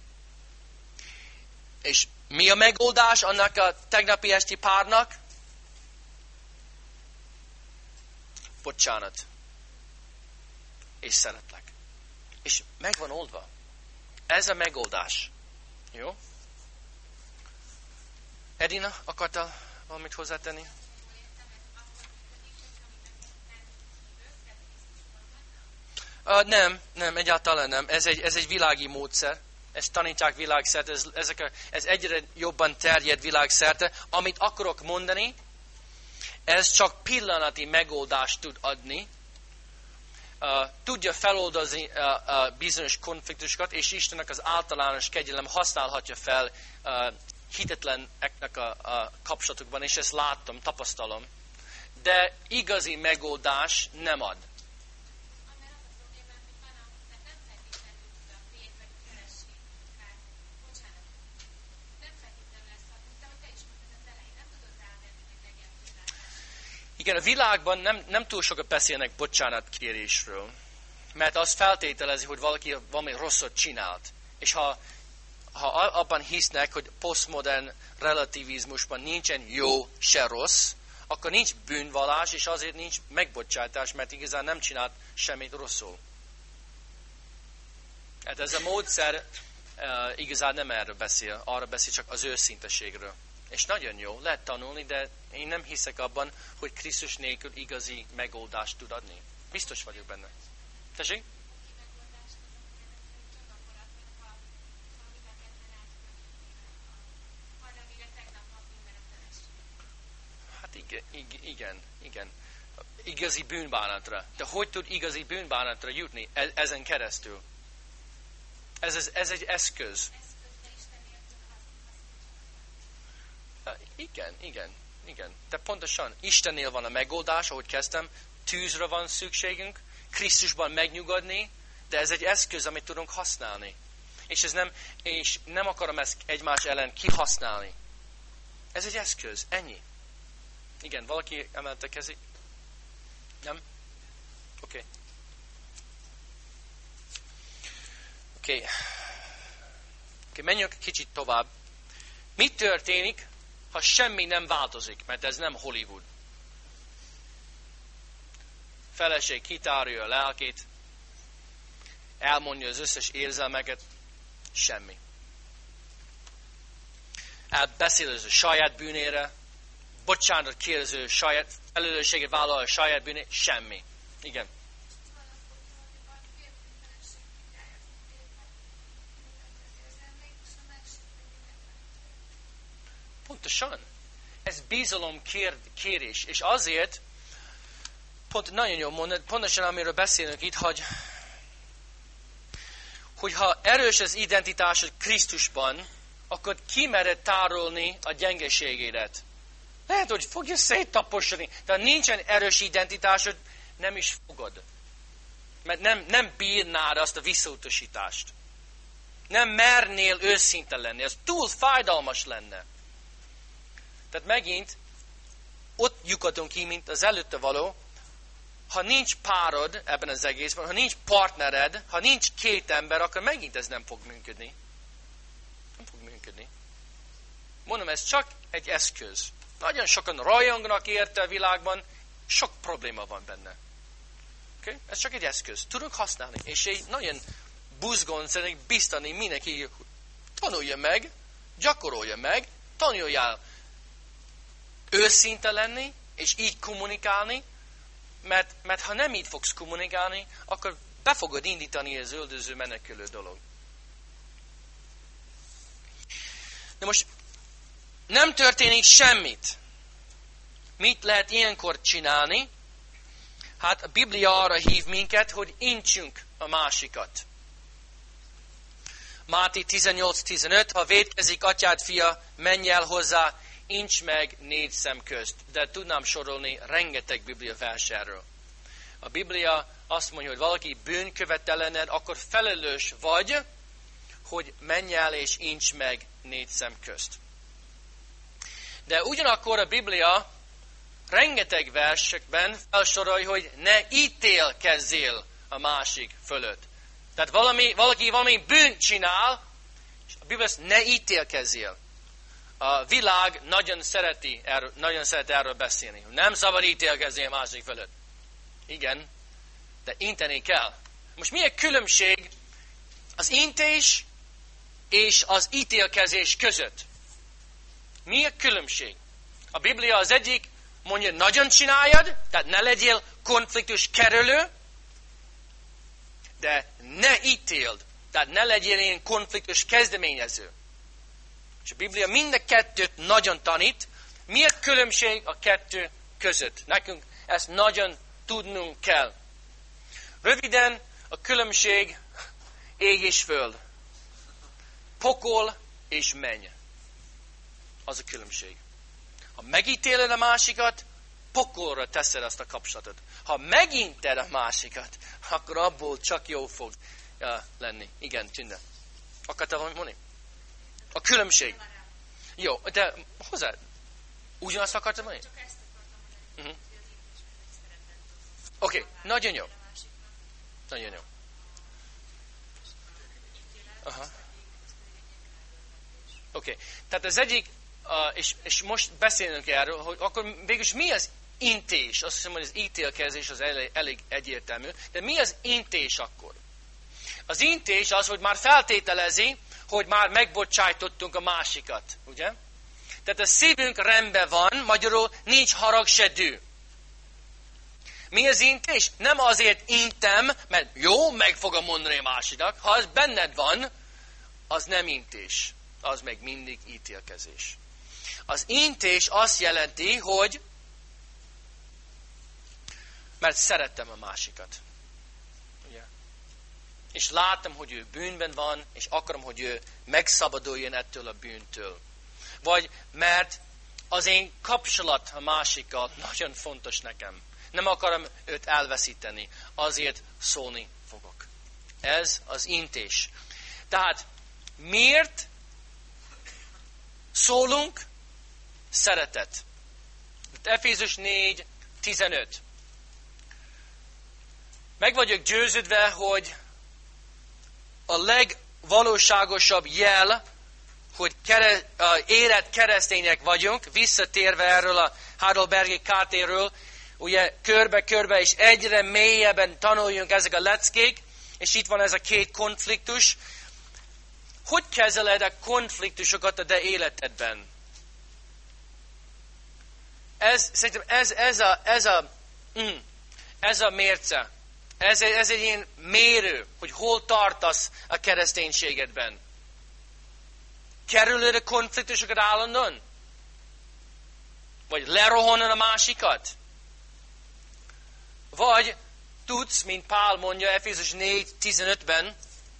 S1: És mi a megoldás annak a tegnapi esti párnak? Bocsánat. És szeretlek. És meg van oldva. Ez a megoldás. Jó? Edina, akartál valamit hozzátenni? Uh, nem, nem, egyáltalán nem. Ez egy, ez egy világi módszer. Ezt tanítják világszerte, ez, ezek a, ez egyre jobban terjed világszerte. Amit akarok mondani, ez csak pillanati megoldást tud adni. Uh, tudja feloldozni uh, uh, bizonyos konfliktusokat, és Istennek az általános kegyelem használhatja fel uh, hitetleneknek a, a kapcsolatokban, és ezt láttam, tapasztalom. De igazi megoldás nem ad. Igen, a világban nem, nem túl sokat beszélnek bocsánatkérésről, mert az feltételezi, hogy valaki valami rosszat csinált. És ha, ha abban hisznek, hogy posztmodern relativizmusban nincsen jó, se rossz, akkor nincs bűnvallás, és azért nincs megbocsátás, mert igazán nem csinált semmit rosszul. Hát ez a módszer uh, igazán nem erről beszél, arra beszél csak az őszinteségről. És nagyon jó, lehet tanulni, de én nem hiszek abban, hogy Krisztus nélkül igazi megoldást tud adni. Biztos vagyok benne. Tessék? igen, igen, igen. Igazi bűnbánatra. De hogy tud igazi bűnbánatra jutni e- ezen keresztül? Ez, ez, ez egy eszköz. Igen, igen, igen. De pontosan, Istennél van a megoldás, ahogy kezdtem, tűzre van szükségünk, Krisztusban megnyugodni, de ez egy eszköz, amit tudunk használni. És, ez nem, és nem akarom ezt egymás ellen kihasználni. Ez egy eszköz, ennyi. Igen, valaki emelte kezét? Nem? Oké. Okay. Oké. Okay. Okay, menjünk kicsit tovább. Mi történik, ha semmi nem változik? Mert ez nem Hollywood. Feleség kitárja a lelkét, elmondja az összes érzelmeket, semmi. Elbeszél az a saját bűnére, bocsánat kérdező, saját felelősséget vállal a saját bűnére, semmi. Igen. Pontosan. Ez bizalom kér, kérés. És azért, pont nagyon jó mondod, pontosan amiről beszélünk itt, hogy hogyha erős az identitásod Krisztusban, akkor kimered tárolni a gyengeségédet. Lehet, hogy fogja széttaposodni, de ha nincsen erős identitásod, nem is fogod. Mert nem, nem bírnád azt a visszautasítást. Nem mernél őszinte lenni, ez túl fájdalmas lenne. Tehát megint ott lyukadunk ki, mint az előtte való, ha nincs párod ebben az egészben, ha nincs partnered, ha nincs két ember, akkor megint ez nem fog működni. Nem fog működni. Mondom, ez csak egy eszköz. Nagyon sokan rajongnak érte a világban, sok probléma van benne. Okay? Ez csak egy eszköz. Tudunk használni. És egy nagyon buzgón szeretnék biztani mindenki, tanulja meg, gyakorolja meg, tanuljál őszinte lenni, és így kommunikálni, mert, mert ha nem így fogsz kommunikálni, akkor be fogod indítani az öldöző menekülő dolog. De most nem történik semmit. Mit lehet ilyenkor csinálni? Hát a Biblia arra hív minket, hogy intsünk a másikat. Máté tizennyolc tizenöt, ha vétkezik atyád fia, menj el hozzá, ints meg négy szem közt. De tudnám sorolni rengeteg Biblia vers erről. A Biblia azt mondja, hogy valaki bűnkövet ellened, akkor felelős vagy, hogy menj el és ints meg négy szem közt. De ugyanakkor a Biblia rengeteg versekben felsorolja, hogy ne ítélkezzél a másik fölött. Tehát valami, valaki valami bűnt csinál, és a Biblia azt ne ítélkezzél. A világ nagyon szereti erről, nagyon szeret erről beszélni. Nem szabad ítélkezni a másik fölött. Igen, de inteni kell. Most mi a különbség az intés és az ítélkezés között? Mi a különbség? A Biblia az egyik mondja, nagyon csináljad, tehát ne legyél konfliktus kerülő, de ne ítéld, tehát ne legyél ilyen konfliktus kezdeményező. És a Biblia mind a kettőt nagyon tanít. Mi a különbség a kettő között? Nekünk ezt nagyon tudnunk kell. Röviden a különbség ég és föld. Pokol és menny. Az a különbség. Ha megítéled a másikat, pokolra teszed azt a kapcsolatot. Ha meginted a másikat, akkor abból csak jó fog ja, lenni. Igen, Csinda. Akartál valamit mondani? A különbség. Jó, de hozzá. Ugyanazt akartam mondani?
S5: Csak ezt akartam mondani, uh-huh. hogy az intézményben szeretett.
S1: Oké, okay, nagyon jó. Nagyon jó. Aha. Oké, okay. Tehát az egyik, uh, és, és most beszélünk erről, hogy akkor végülis mi az intés? Azt hiszem, hogy az ítélkezés az elég, elég egyértelmű, de mi az intés akkor? Az intés az, hogy már feltételezi, hogy már megbocsájtottunk a másikat, ugye? Tehát a szívünk rendben van, magyarul nincs harag se dű. Mi az intés? Nem azért intem, mert jó, meg fogom mondani a másiknak. Ha az benned van, az nem intés. Az meg mindig ítélkezés. Az intés azt jelenti, hogy Mert szerettem a másikat. Ugye? És láttam, hogy ő bűnben van, és akarom, hogy ő megszabaduljon ettől a bűntől. Vagy mert az én kapcsolat a másikkal nagyon fontos nekem. Nem akarom őt elveszíteni, azért szólni fogok. Ez az intés. Tehát miért szólunk? Szeretet. Efézus négy tizenöt. Meg vagyok győződve, hogy a legvalóságosabb jel, hogy kere, érett keresztények vagyunk, visszatérve erről a Heidelbergi kártéről, ugye körbe-körbe és egyre mélyebben tanuljunk ezek a leckék, és itt van ez a két konfliktus. Hogy kezeled a konfliktusokat a te életedben? Ez, szerintem ez, ez, a, ez, a, mm, ez a mérce. Ez, ez egy ilyen mérő, hogy hol tartasz a kereszténységedben. Kerülöd a konfliktusokat állandóan? Vagy lerohanod a másikat? Vagy tudsz, mint Pál mondja Efézus négy tizenötben,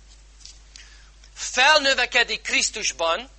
S1: felnövekedni Krisztusban,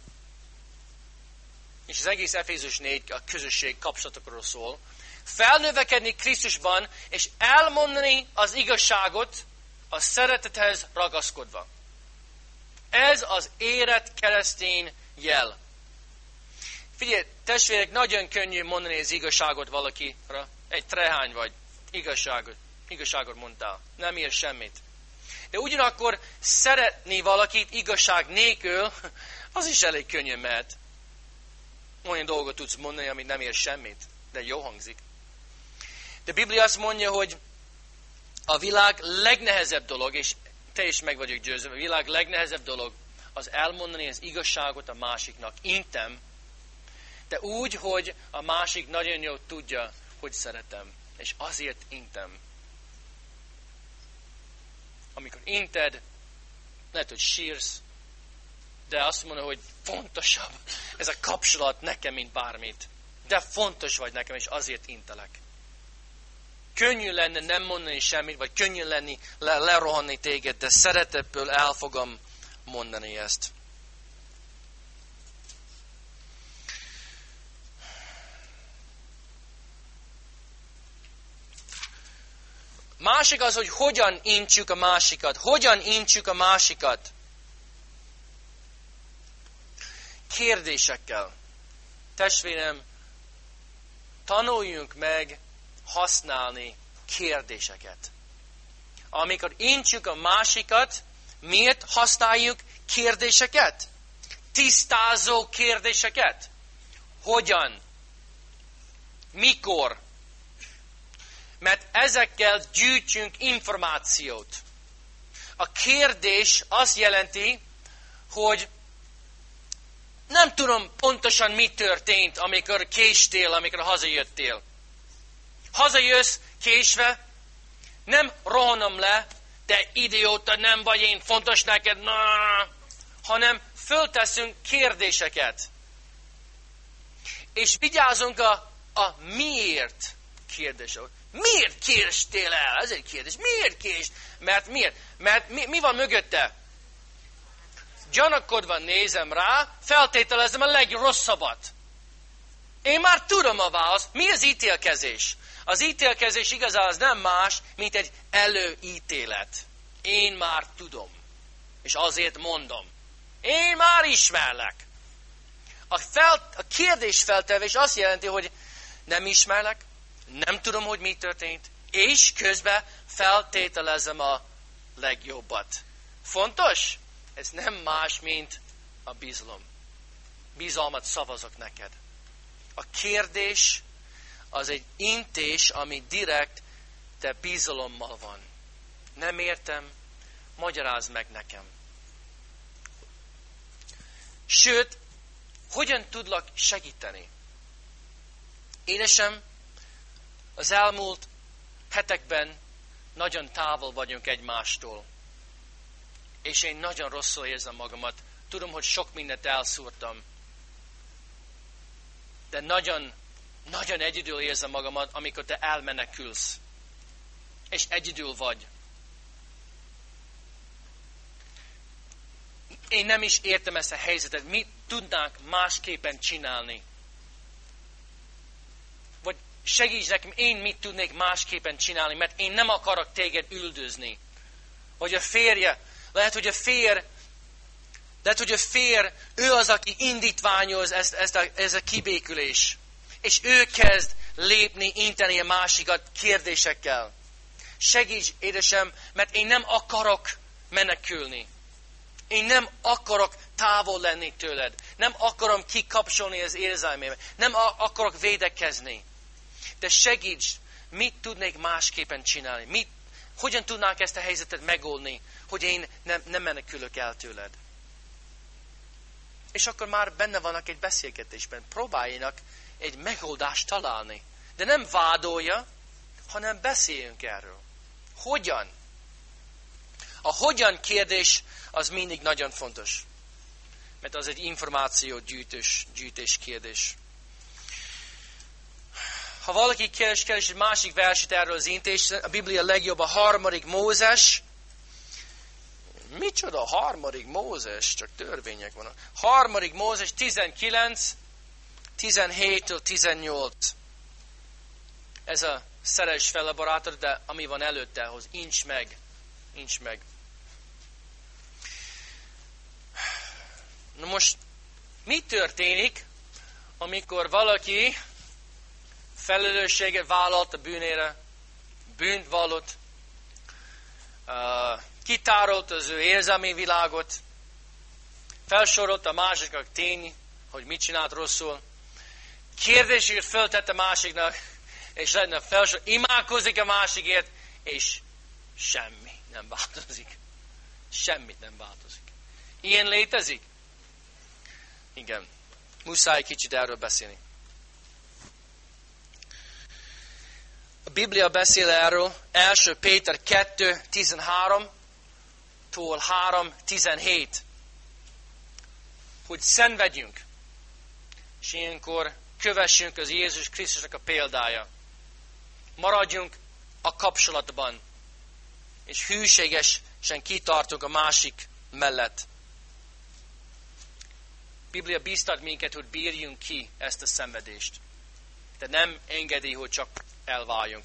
S1: és az egész Efézus négy a közösség kapcsolatokról szól, felnövekedni Krisztusban, és elmondani az igazságot a szeretethez ragaszkodva. Ez az érett keresztény jel. Figyelj, testvérek, nagyon könnyű mondani az igazságot valakire. Egy trehány vagy, igazságot, igazságot mondtál. Nem ér semmit. De ugyanakkor szeretni valakit igazság nélkül, az is elég könnyen mehet. Olyan dolgot tudsz mondani, amit nem ér semmit, de jó hangzik. De a Biblia azt mondja, hogy a világ legnehezebb dolog, és te is meg vagyok győzve, a világ legnehezebb dolog az elmondani az igazságot a másiknak. Intem, de úgy, hogy a másik nagyon jól tudja, hogy szeretem. És azért intem. Amikor inted, lehet, hogy sírsz, de azt mondod, hogy fontosabb ez a kapcsolat nekem, mint bármit. De fontos vagy nekem, és azért intelek. Könnyű lenne nem mondani semmit, vagy könnyű lenni le, lerohanni téged, de szeretetből el fogom mondani ezt. Másik az, hogy hogyan intsük a másikat. Hogyan intsük a másikat? Kérdésekkel. Testvérem, tanuljunk meg használni kérdéseket. Amikor intsük a másikat, miért használjuk kérdéseket? Tisztázó kérdéseket. Hogyan? Mikor? Mert ezekkel gyűjtsünk információt. A kérdés azt jelenti, hogy nem tudom pontosan mi történt, amikor késtél, amikor hazajöttél. Hazajössz késve, nem rohanom le, te idióta, nem vagy én fontos neked, na, hanem fölteszünk kérdéseket. És vigyázzunk a, a miért kérdésre. Miért késtél el? Ez egy kérdés. Miért kést? Mert miért? Mert mi, mi van mögötte? Gyanakodva nézem rá, feltételezem a legrosszabbat. Én már tudom a választ. Mi az ítélkezés? Az ítélkezés igazán az nem más, mint egy előítélet. Én már tudom. És azért mondom. Én már ismerlek. A, fel, a kérdés feltevés azt jelenti, hogy nem ismerlek, nem tudom, hogy mi történt, és közben feltételezem a legjobbat. Fontos? Ez nem más, mint a bizalom. Bizalmat szavazok neked. A kérdés az egy intés, ami direkt te bizalommal van. Nem értem, magyarázd meg nekem. Sőt, hogyan tudlak segíteni? Édesem, az elmúlt hetekben nagyon távol vagyunk egymástól. És én nagyon rosszul érzem magamat. Tudom, hogy sok mindent elszúrtam. De nagyon, nagyon egyedül érzem magamat, amikor te elmenekülsz. és egyedül vagy. Én nem is értem ezt a helyzetet. Mit tudnánk másképpen csinálni? Vagy segíts nekem, én mit tudnék másképpen csinálni, mert én nem akarok téged üldözni. Vagy a férje, lehet, hogy a férj, lehet, hogy a férj, ő az, aki indítványoz ezt, ezt a, ez a kibékülés. És ő kezd lépni, inteni a másikat kérdésekkel. Segíts, édesem, mert én nem akarok menekülni. Én nem akarok távol lenni tőled. Nem akarom kikapcsolni az érzelmémet. Nem akarok védekezni. De segíts, mit tudnék másképpen csinálni? Mit, hogyan tudnánk ezt a helyzetet megoldni, hogy én nem, nem menekülök el tőled? És akkor már benne vannak egy beszélgetésben. Próbáljanak egy megoldást találni. De nem vádolja, hanem beszéljünk erről. Hogyan? A hogyan kérdés az mindig nagyon fontos. Mert az egy információ gyűjtés, gyűjtés kérdés. Ha valaki keres, keres egy másik verset erről az intés, a Biblia legjobb a harmadik Mózes. Micsoda a harmadik Mózes? Csak törvények vannak. Harmadik Mózes tizenkilenc, tizenhéttől tizennyolc. Ez a szeress fel a barátod, de ami van előtte, ahhoz incs meg. Incs meg. Na most, mi történik, amikor valaki felelősséget vállalt a bűnére, bűnt vallott, uh, kitárolt az ő érzelmi világot, felsorolt a másiknak tény, hogy mit csinált rosszul, kérdéseket föltett a másiknak, és lehetne felsorolt, imádkozik a másikért, és semmi nem változik. Semmit nem változik. Ilyen létezik? Igen. Muszáj kicsit erről beszélni. A Biblia beszél erről, első Péter kettő tizenhárom-tól három tizenhét, hogy szenvedjünk, és ilyenkor kövessünk az Jézus Krisztusnak a példája. Maradjunk a kapcsolatban, és hűségesen kitartunk a másik mellett. A Biblia bíztat minket, hogy bírjunk ki ezt a szenvedést. De nem engedi, hogy csak elváljunk.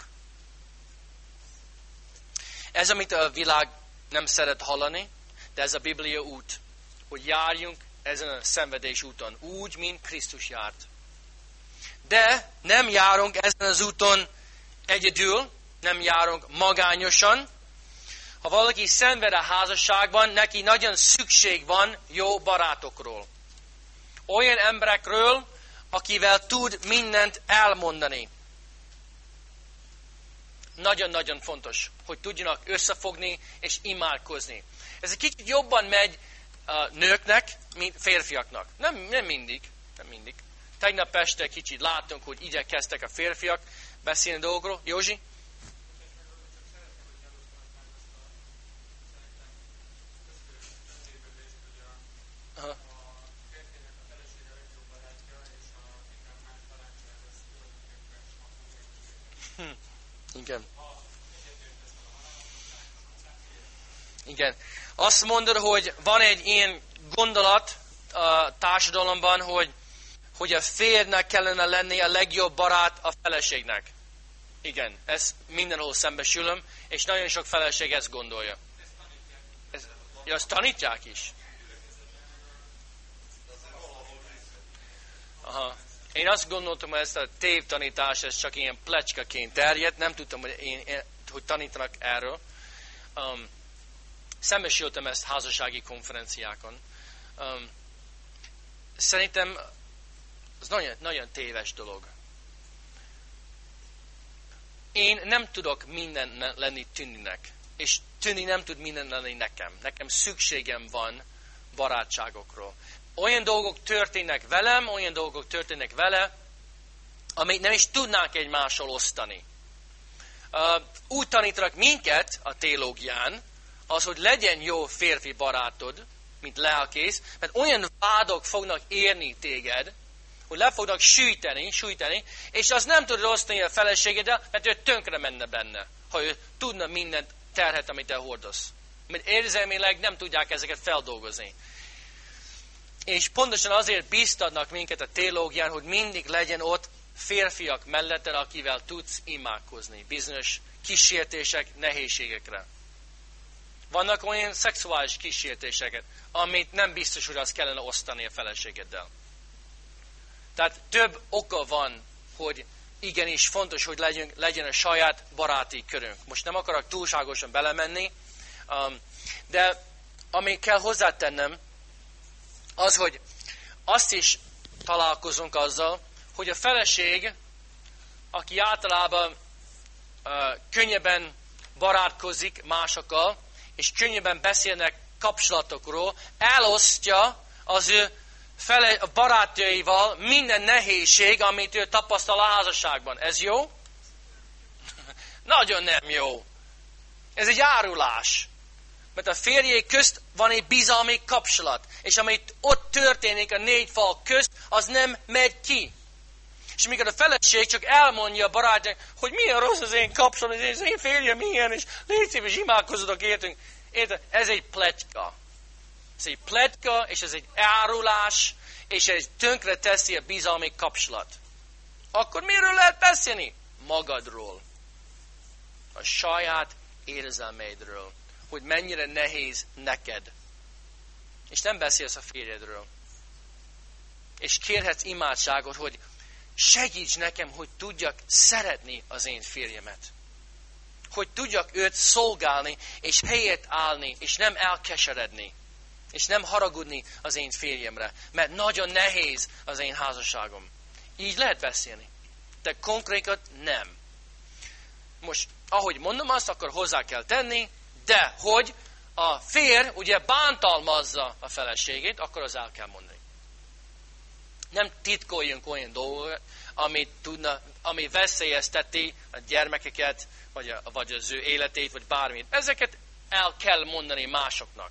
S1: Ez, amit a világ nem szeret hallani, de ez a Biblia út, hogy járjunk ezen a szenvedés úton, úgy, mint Krisztus járt. De nem járunk ezen az úton egyedül, nem járunk magányosan. Ha valaki szenved a házasságban, neki nagyon szükség van jó barátokról. Olyan emberekről, akivel tud mindent elmondani. Nagyon-nagyon fontos, hogy tudjanak összefogni és imádkozni. Ez egy kicsit jobban megy a nőknek, mint férfiaknak. Nem, nem mindig, nem mindig. Tegnap este kicsit láttunk, hogy igyekeztek a férfiak beszélni dolgokról. Józsi? Aha. Hm. Igen. Igen. Azt mondod, hogy van egy ilyen gondolat a társadalomban, hogy, hogy a férjnek kellene lenni a legjobb barát a feleségnek. Igen, ezt mindenhol szembesülöm, és nagyon sok feleség ezt gondolja. Ez, ja, azt tanítják is. Aha. Én azt gondoltam, hogy ezt a tévtanítás, ez csak ilyen plecskaként terjedt, nem tudtam, hogy, én, hogy tanítanak erről. Um, szembesültem ezt házassági konferenciákon. Um, szerintem ez nagyon, nagyon téves dolog. Én nem tudok minden lenni Tünninek, és Tünni nem tud minden lenni nekem. Nekem szükségem van barátságokról. Olyan dolgok történnek velem, olyan dolgok történnek vele, amit nem is tudnánk egymással osztani. Uh, úgy tanítanak minket a teológián, az, hogy legyen jó férfi barátod, mint lelkész, mert olyan vádok fognak érni téged, hogy le fognak sűjteni, sűjteni, és az nem tudod osztani a feleségeddel, mert ő tönkre menne benne, ha ő tudna mindent terhet, amit te hordasz. Mert érzelmileg nem tudják ezeket feldolgozni. És pontosan azért bíztatnak minket a teológián, hogy mindig legyen ott férfiak melletted, akivel tudsz imádkozni bizonyos kísértések, nehézségekre. Vannak olyan szexuális kísértéseket, amit nem biztos, hogy azt kellene osztani a feleségeddel. Tehát több oka van, hogy igenis fontos, hogy legyen, legyen a saját baráti körünk. Most nem akarok túlságosan belemenni, de amit kell hozzátennem, az, hogy azt is találkozunk azzal, hogy a feleség, aki általában uh, könnyebben barátkozik másokkal, és könnyebben beszélnek kapcsolatokról, elosztja az ő fele, a barátjaival minden nehézség, amit ő tapasztal a házasságban. Ez jó? Nagyon nem jó. Ez egy árulás. Mert a férjék közt van egy bizalmi kapcsolat. És amit ott történik a négy fal közt, az nem megy ki. És amikor a feleség csak elmondja a barátjának, hogy milyen rossz az én kapcsolat, és az én férjem milyen, és légy szíves, imádkozzatok értünk. Érted? Ez egy pletyka. Ez egy pletyka, és ez egy árulás, és ez tönkre teszi a bizalmi kapcsolat. Akkor miről lehet beszélni? Magadról. A saját érzelmeidről. Hogy mennyire nehéz neked. És nem beszélsz a férjedről. És kérhetsz imádságot, hogy segíts nekem, hogy tudjak szeretni az én férjemet. Hogy tudjak őt szolgálni, és helyét állni, és nem elkeseredni. És nem haragudni az én férjemre. Mert nagyon nehéz az én házasságom. Így lehet beszélni. De konkrétat nem. Most, ahogy mondom azt, akkor hozzá kell tenni, de hogy a férj ugye bántalmazza a feleségét, akkor az el kell mondani. Nem titkoljunk olyan dolgokat, ami, tudna, ami veszélyezteti a gyermekeket, vagy, a, vagy az ő életét, vagy bármit. Ezeket el kell mondani másoknak.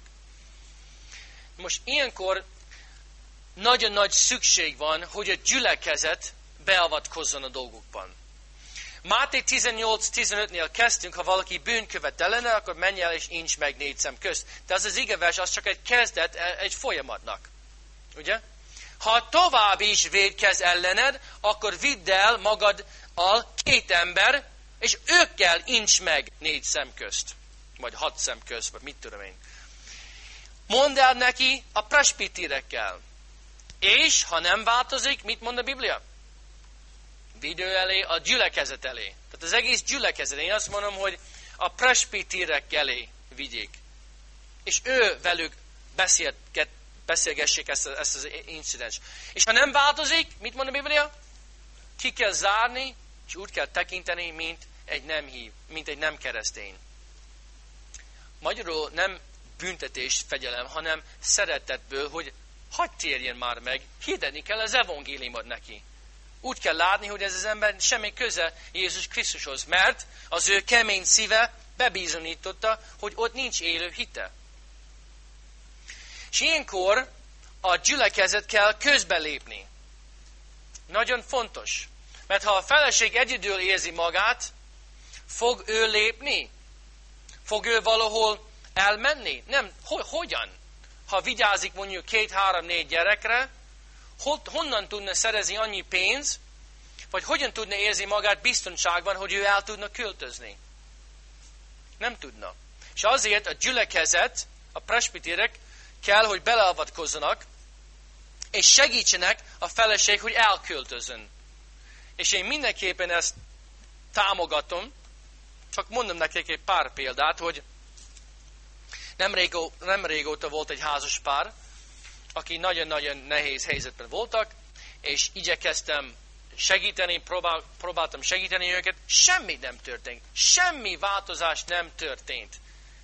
S1: Most ilyenkor nagyon nagy szükség van, hogy a gyülekezet beavatkozzon a dolgokban. Máté tizennyolc tizenötnél kezdtünk, ha valaki bűnkövet ellene, akkor menj el és ints meg négy szem közt. De az az igevers, az csak egy kezdet, egy folyamatnak. Ugye? Ha tovább is vétkez ellened, akkor vidd el magaddal két ember, és őkkel ints meg négy szem közt. Vagy hat szem közt, vagy mit tudom én. Mondd el neki a presbiterekkel. És ha nem változik, mit mond a Biblia? Vidd elé a gyülekezet elé. Tehát az egész gyülekezet. Én azt mondom, hogy a presbiterek elé vigyék. És ő velük beszélgessék ezt, ezt az incidens. És ha nem változik, mit mond a Biblia? Ki kell zárni, és úgy kell tekinteni, mint egy nem hív, mint egy nem keresztény. Magyarul nem büntetés, fegyelem, hanem szeretetből, hogy hadd térjen már meg, hirdetni kell az evangéliumot neki. Úgy kell látni, hogy ez az ember semmi köze Jézus Krisztushoz, mert az ő kemény szíve bebizonyította, hogy ott nincs élő hite. És ilyenkor a gyülekezet kell közbelépni. Nagyon fontos. Mert ha a feleség egyedül érzi magát, fog ő lépni? Fog ő valahol elmenni? Nem. Hogyan? Ha vigyázik mondjuk két, három, négy gyerekre, honnan tudna szerezni annyi pénz, vagy hogyan tudna érzi magát biztonságban, hogy ő el tudna költözni? Nem tudna. És azért a gyülekezet, a presbiterek kell, hogy beleavatkozzanak, és segítsenek a feleség, hogy elköltözön. És én mindenképpen ezt támogatom, csak mondom nektek egy pár példát, hogy nem, régó, nem régóta volt egy házas pár, aki nagyon-nagyon nehéz helyzetben voltak, és igyekeztem segíteni, próbál, próbáltam segíteni őket, semmi nem történt. Semmi változás nem történt.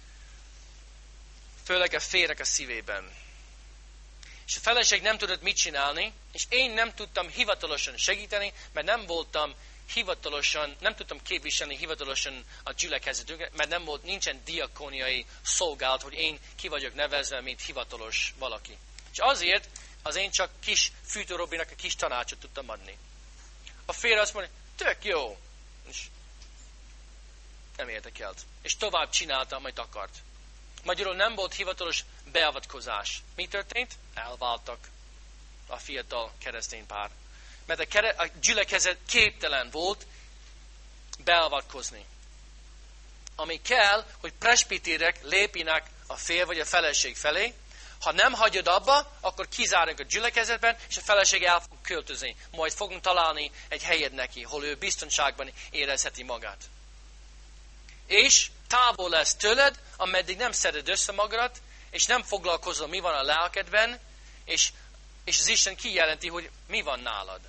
S1: Főleg a férnek a szívében. És a feleség nem tudott mit csinálni, és én nem tudtam hivatalosan segíteni, mert nem voltam hivatalosan, nem tudtam képviselni hivatalosan a gyülekezetünket, mert nem volt, nincsen diakóniai szolgálat, hogy én ki vagyok nevezve, mint hivatalos valaki. És azért Az én csak kis Fűtő Robinak a kis tanácsot tudtam adni. A férje azt mondja, tök jó. És nem érdekelt. És tovább csinálta, amit akart. Magyarul nem volt hivatalos beavatkozás. Mi történt? Elváltak a fiatal keresztény pár. Mert a, kere- a gyülekezet képtelen volt beavatkozni. Ami kell, hogy presbiterek lépjenek a fél vagy a feleség felé. Ha nem hagyod abba, akkor kizárunk a gyülekezetben, és a feleség el fog költözni. Majd fogunk találni egy helyet neki, hol ő biztonságban érezheti magát. És távol lesz tőled, ameddig nem szeded össze magadat, és nem foglalkozol, mi van a lelkedben, és, és az Isten kijelenti, hogy mi van nálad.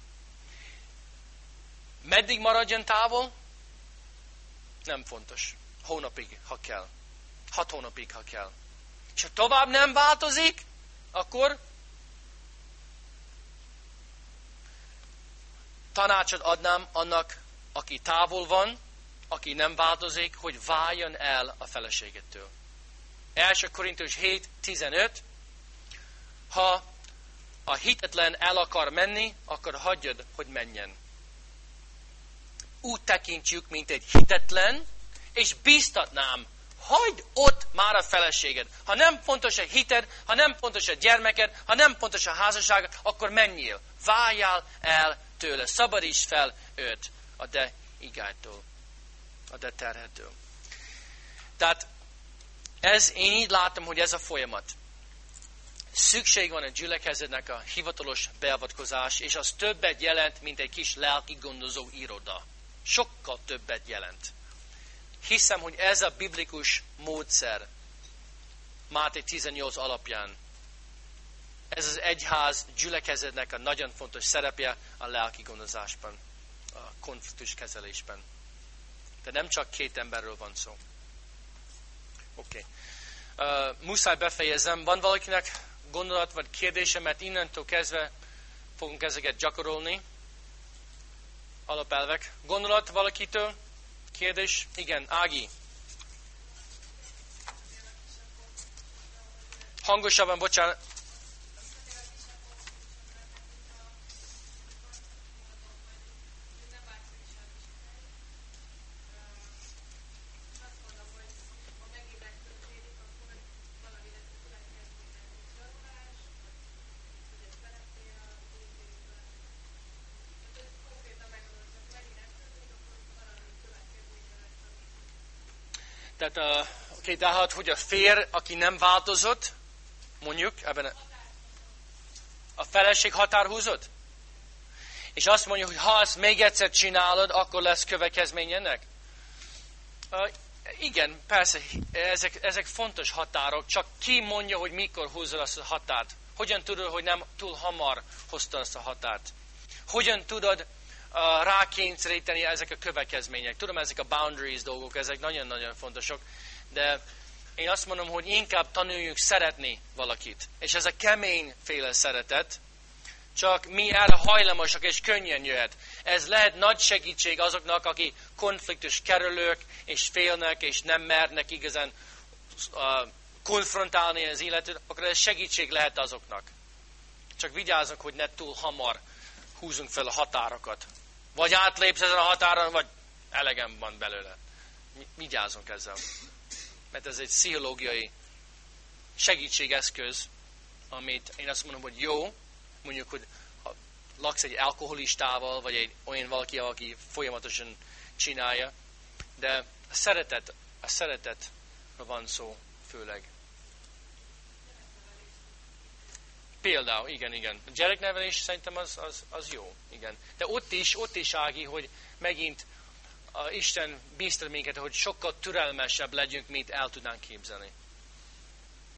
S1: Meddig maradjon távol? Nem fontos. Hónapig, ha kell. Hat hónapig, ha kell. És ha tovább nem változik, akkor tanácsot adnám annak, aki távol van, aki nem változik, hogy váljon el a feleségettől. első Korintus hét tizenöt. Ha a hitetlen el akar menni, akkor hagyjad, hogy menjen. Úgy tekintjük, mint egy hitetlen, és bíztatnám, hagyd ott már a feleséged. Ha nem fontos a hited, ha nem fontos a gyermeked, ha nem fontos a házasságod, akkor menjél. Váljál el tőle. Szabadíts fel őt a te igától, a te terhetől. Tehát ez, én így látom, hogy ez a folyamat. Szükség van a gyülekezetnek a hivatalos beavatkozás, és az többet jelent, mint egy kis lelki gondozó iroda. Sokkal többet jelent. Hiszem, hogy ez a biblikus módszer Máté tizennyolc alapján. Ez az egyház gyülekezetnek a nagyon fontos szerepje a lelki gondozásban, a konfliktus kezelésben. De nem csak két emberről van szó. Oké. Okay. Uh, muszáj befejezem. Van valakinek gondolat vagy kérdése, mert innentől kezdve fogunk ezeket gyakorolni. Alapelvek. Gondolat valakitől? Kérdés? Igen, Ági. Hangosabban, bocsánat. Tehát, uh, oké, de hát, hogy a férj, aki nem változott, mondjuk, ebben a, a feleség határhúzott, és azt mondja, hogy ha ezt még egyszer csinálod, akkor lesz következmény ennek. Uh, igen, persze, ezek, ezek fontos határok, csak ki mondja, hogy mikor húzod azt a határt? Hogyan tudod, hogy nem túl hamar hozta azt a határt? Hogyan tudod Uh, rákényszeríteni ezek a következmények. Tudom, ezek a boundaries dolgok, ezek nagyon-nagyon fontosak, de én azt mondom, hogy inkább tanuljuk szeretni valakit. És ez a keményféle szeretet, csak mi erre hajlamosak és könnyen jöhet. Ez lehet nagy segítség azoknak, akik konfliktus kerülők, és félnek, és nem mernek igazán uh, konfrontálni az életet, akkor ez segítség lehet azoknak. Csak vigyázzunk, hogy ne túl hamar húzunk fel a határokat. Vagy átlépsz ezen a határon, vagy elegem van belőle. Vigyázzunk ezzel. Mert ez egy pszichológiai segítségeszköz, amit én azt mondom, hogy jó, mondjuk, hogy ha laksz egy alkoholistával, vagy egy olyan valaki, aki folyamatosan csinálja, de a szeretet, a szeretetről van szó főleg. Például, igen, igen. A gyereknevelés szerintem az, az, az jó, igen. De ott is, ott is Ági, hogy megint a Isten bíztat minket, hogy sokkal türelmesebb legyünk, mint el tudnánk képzelni.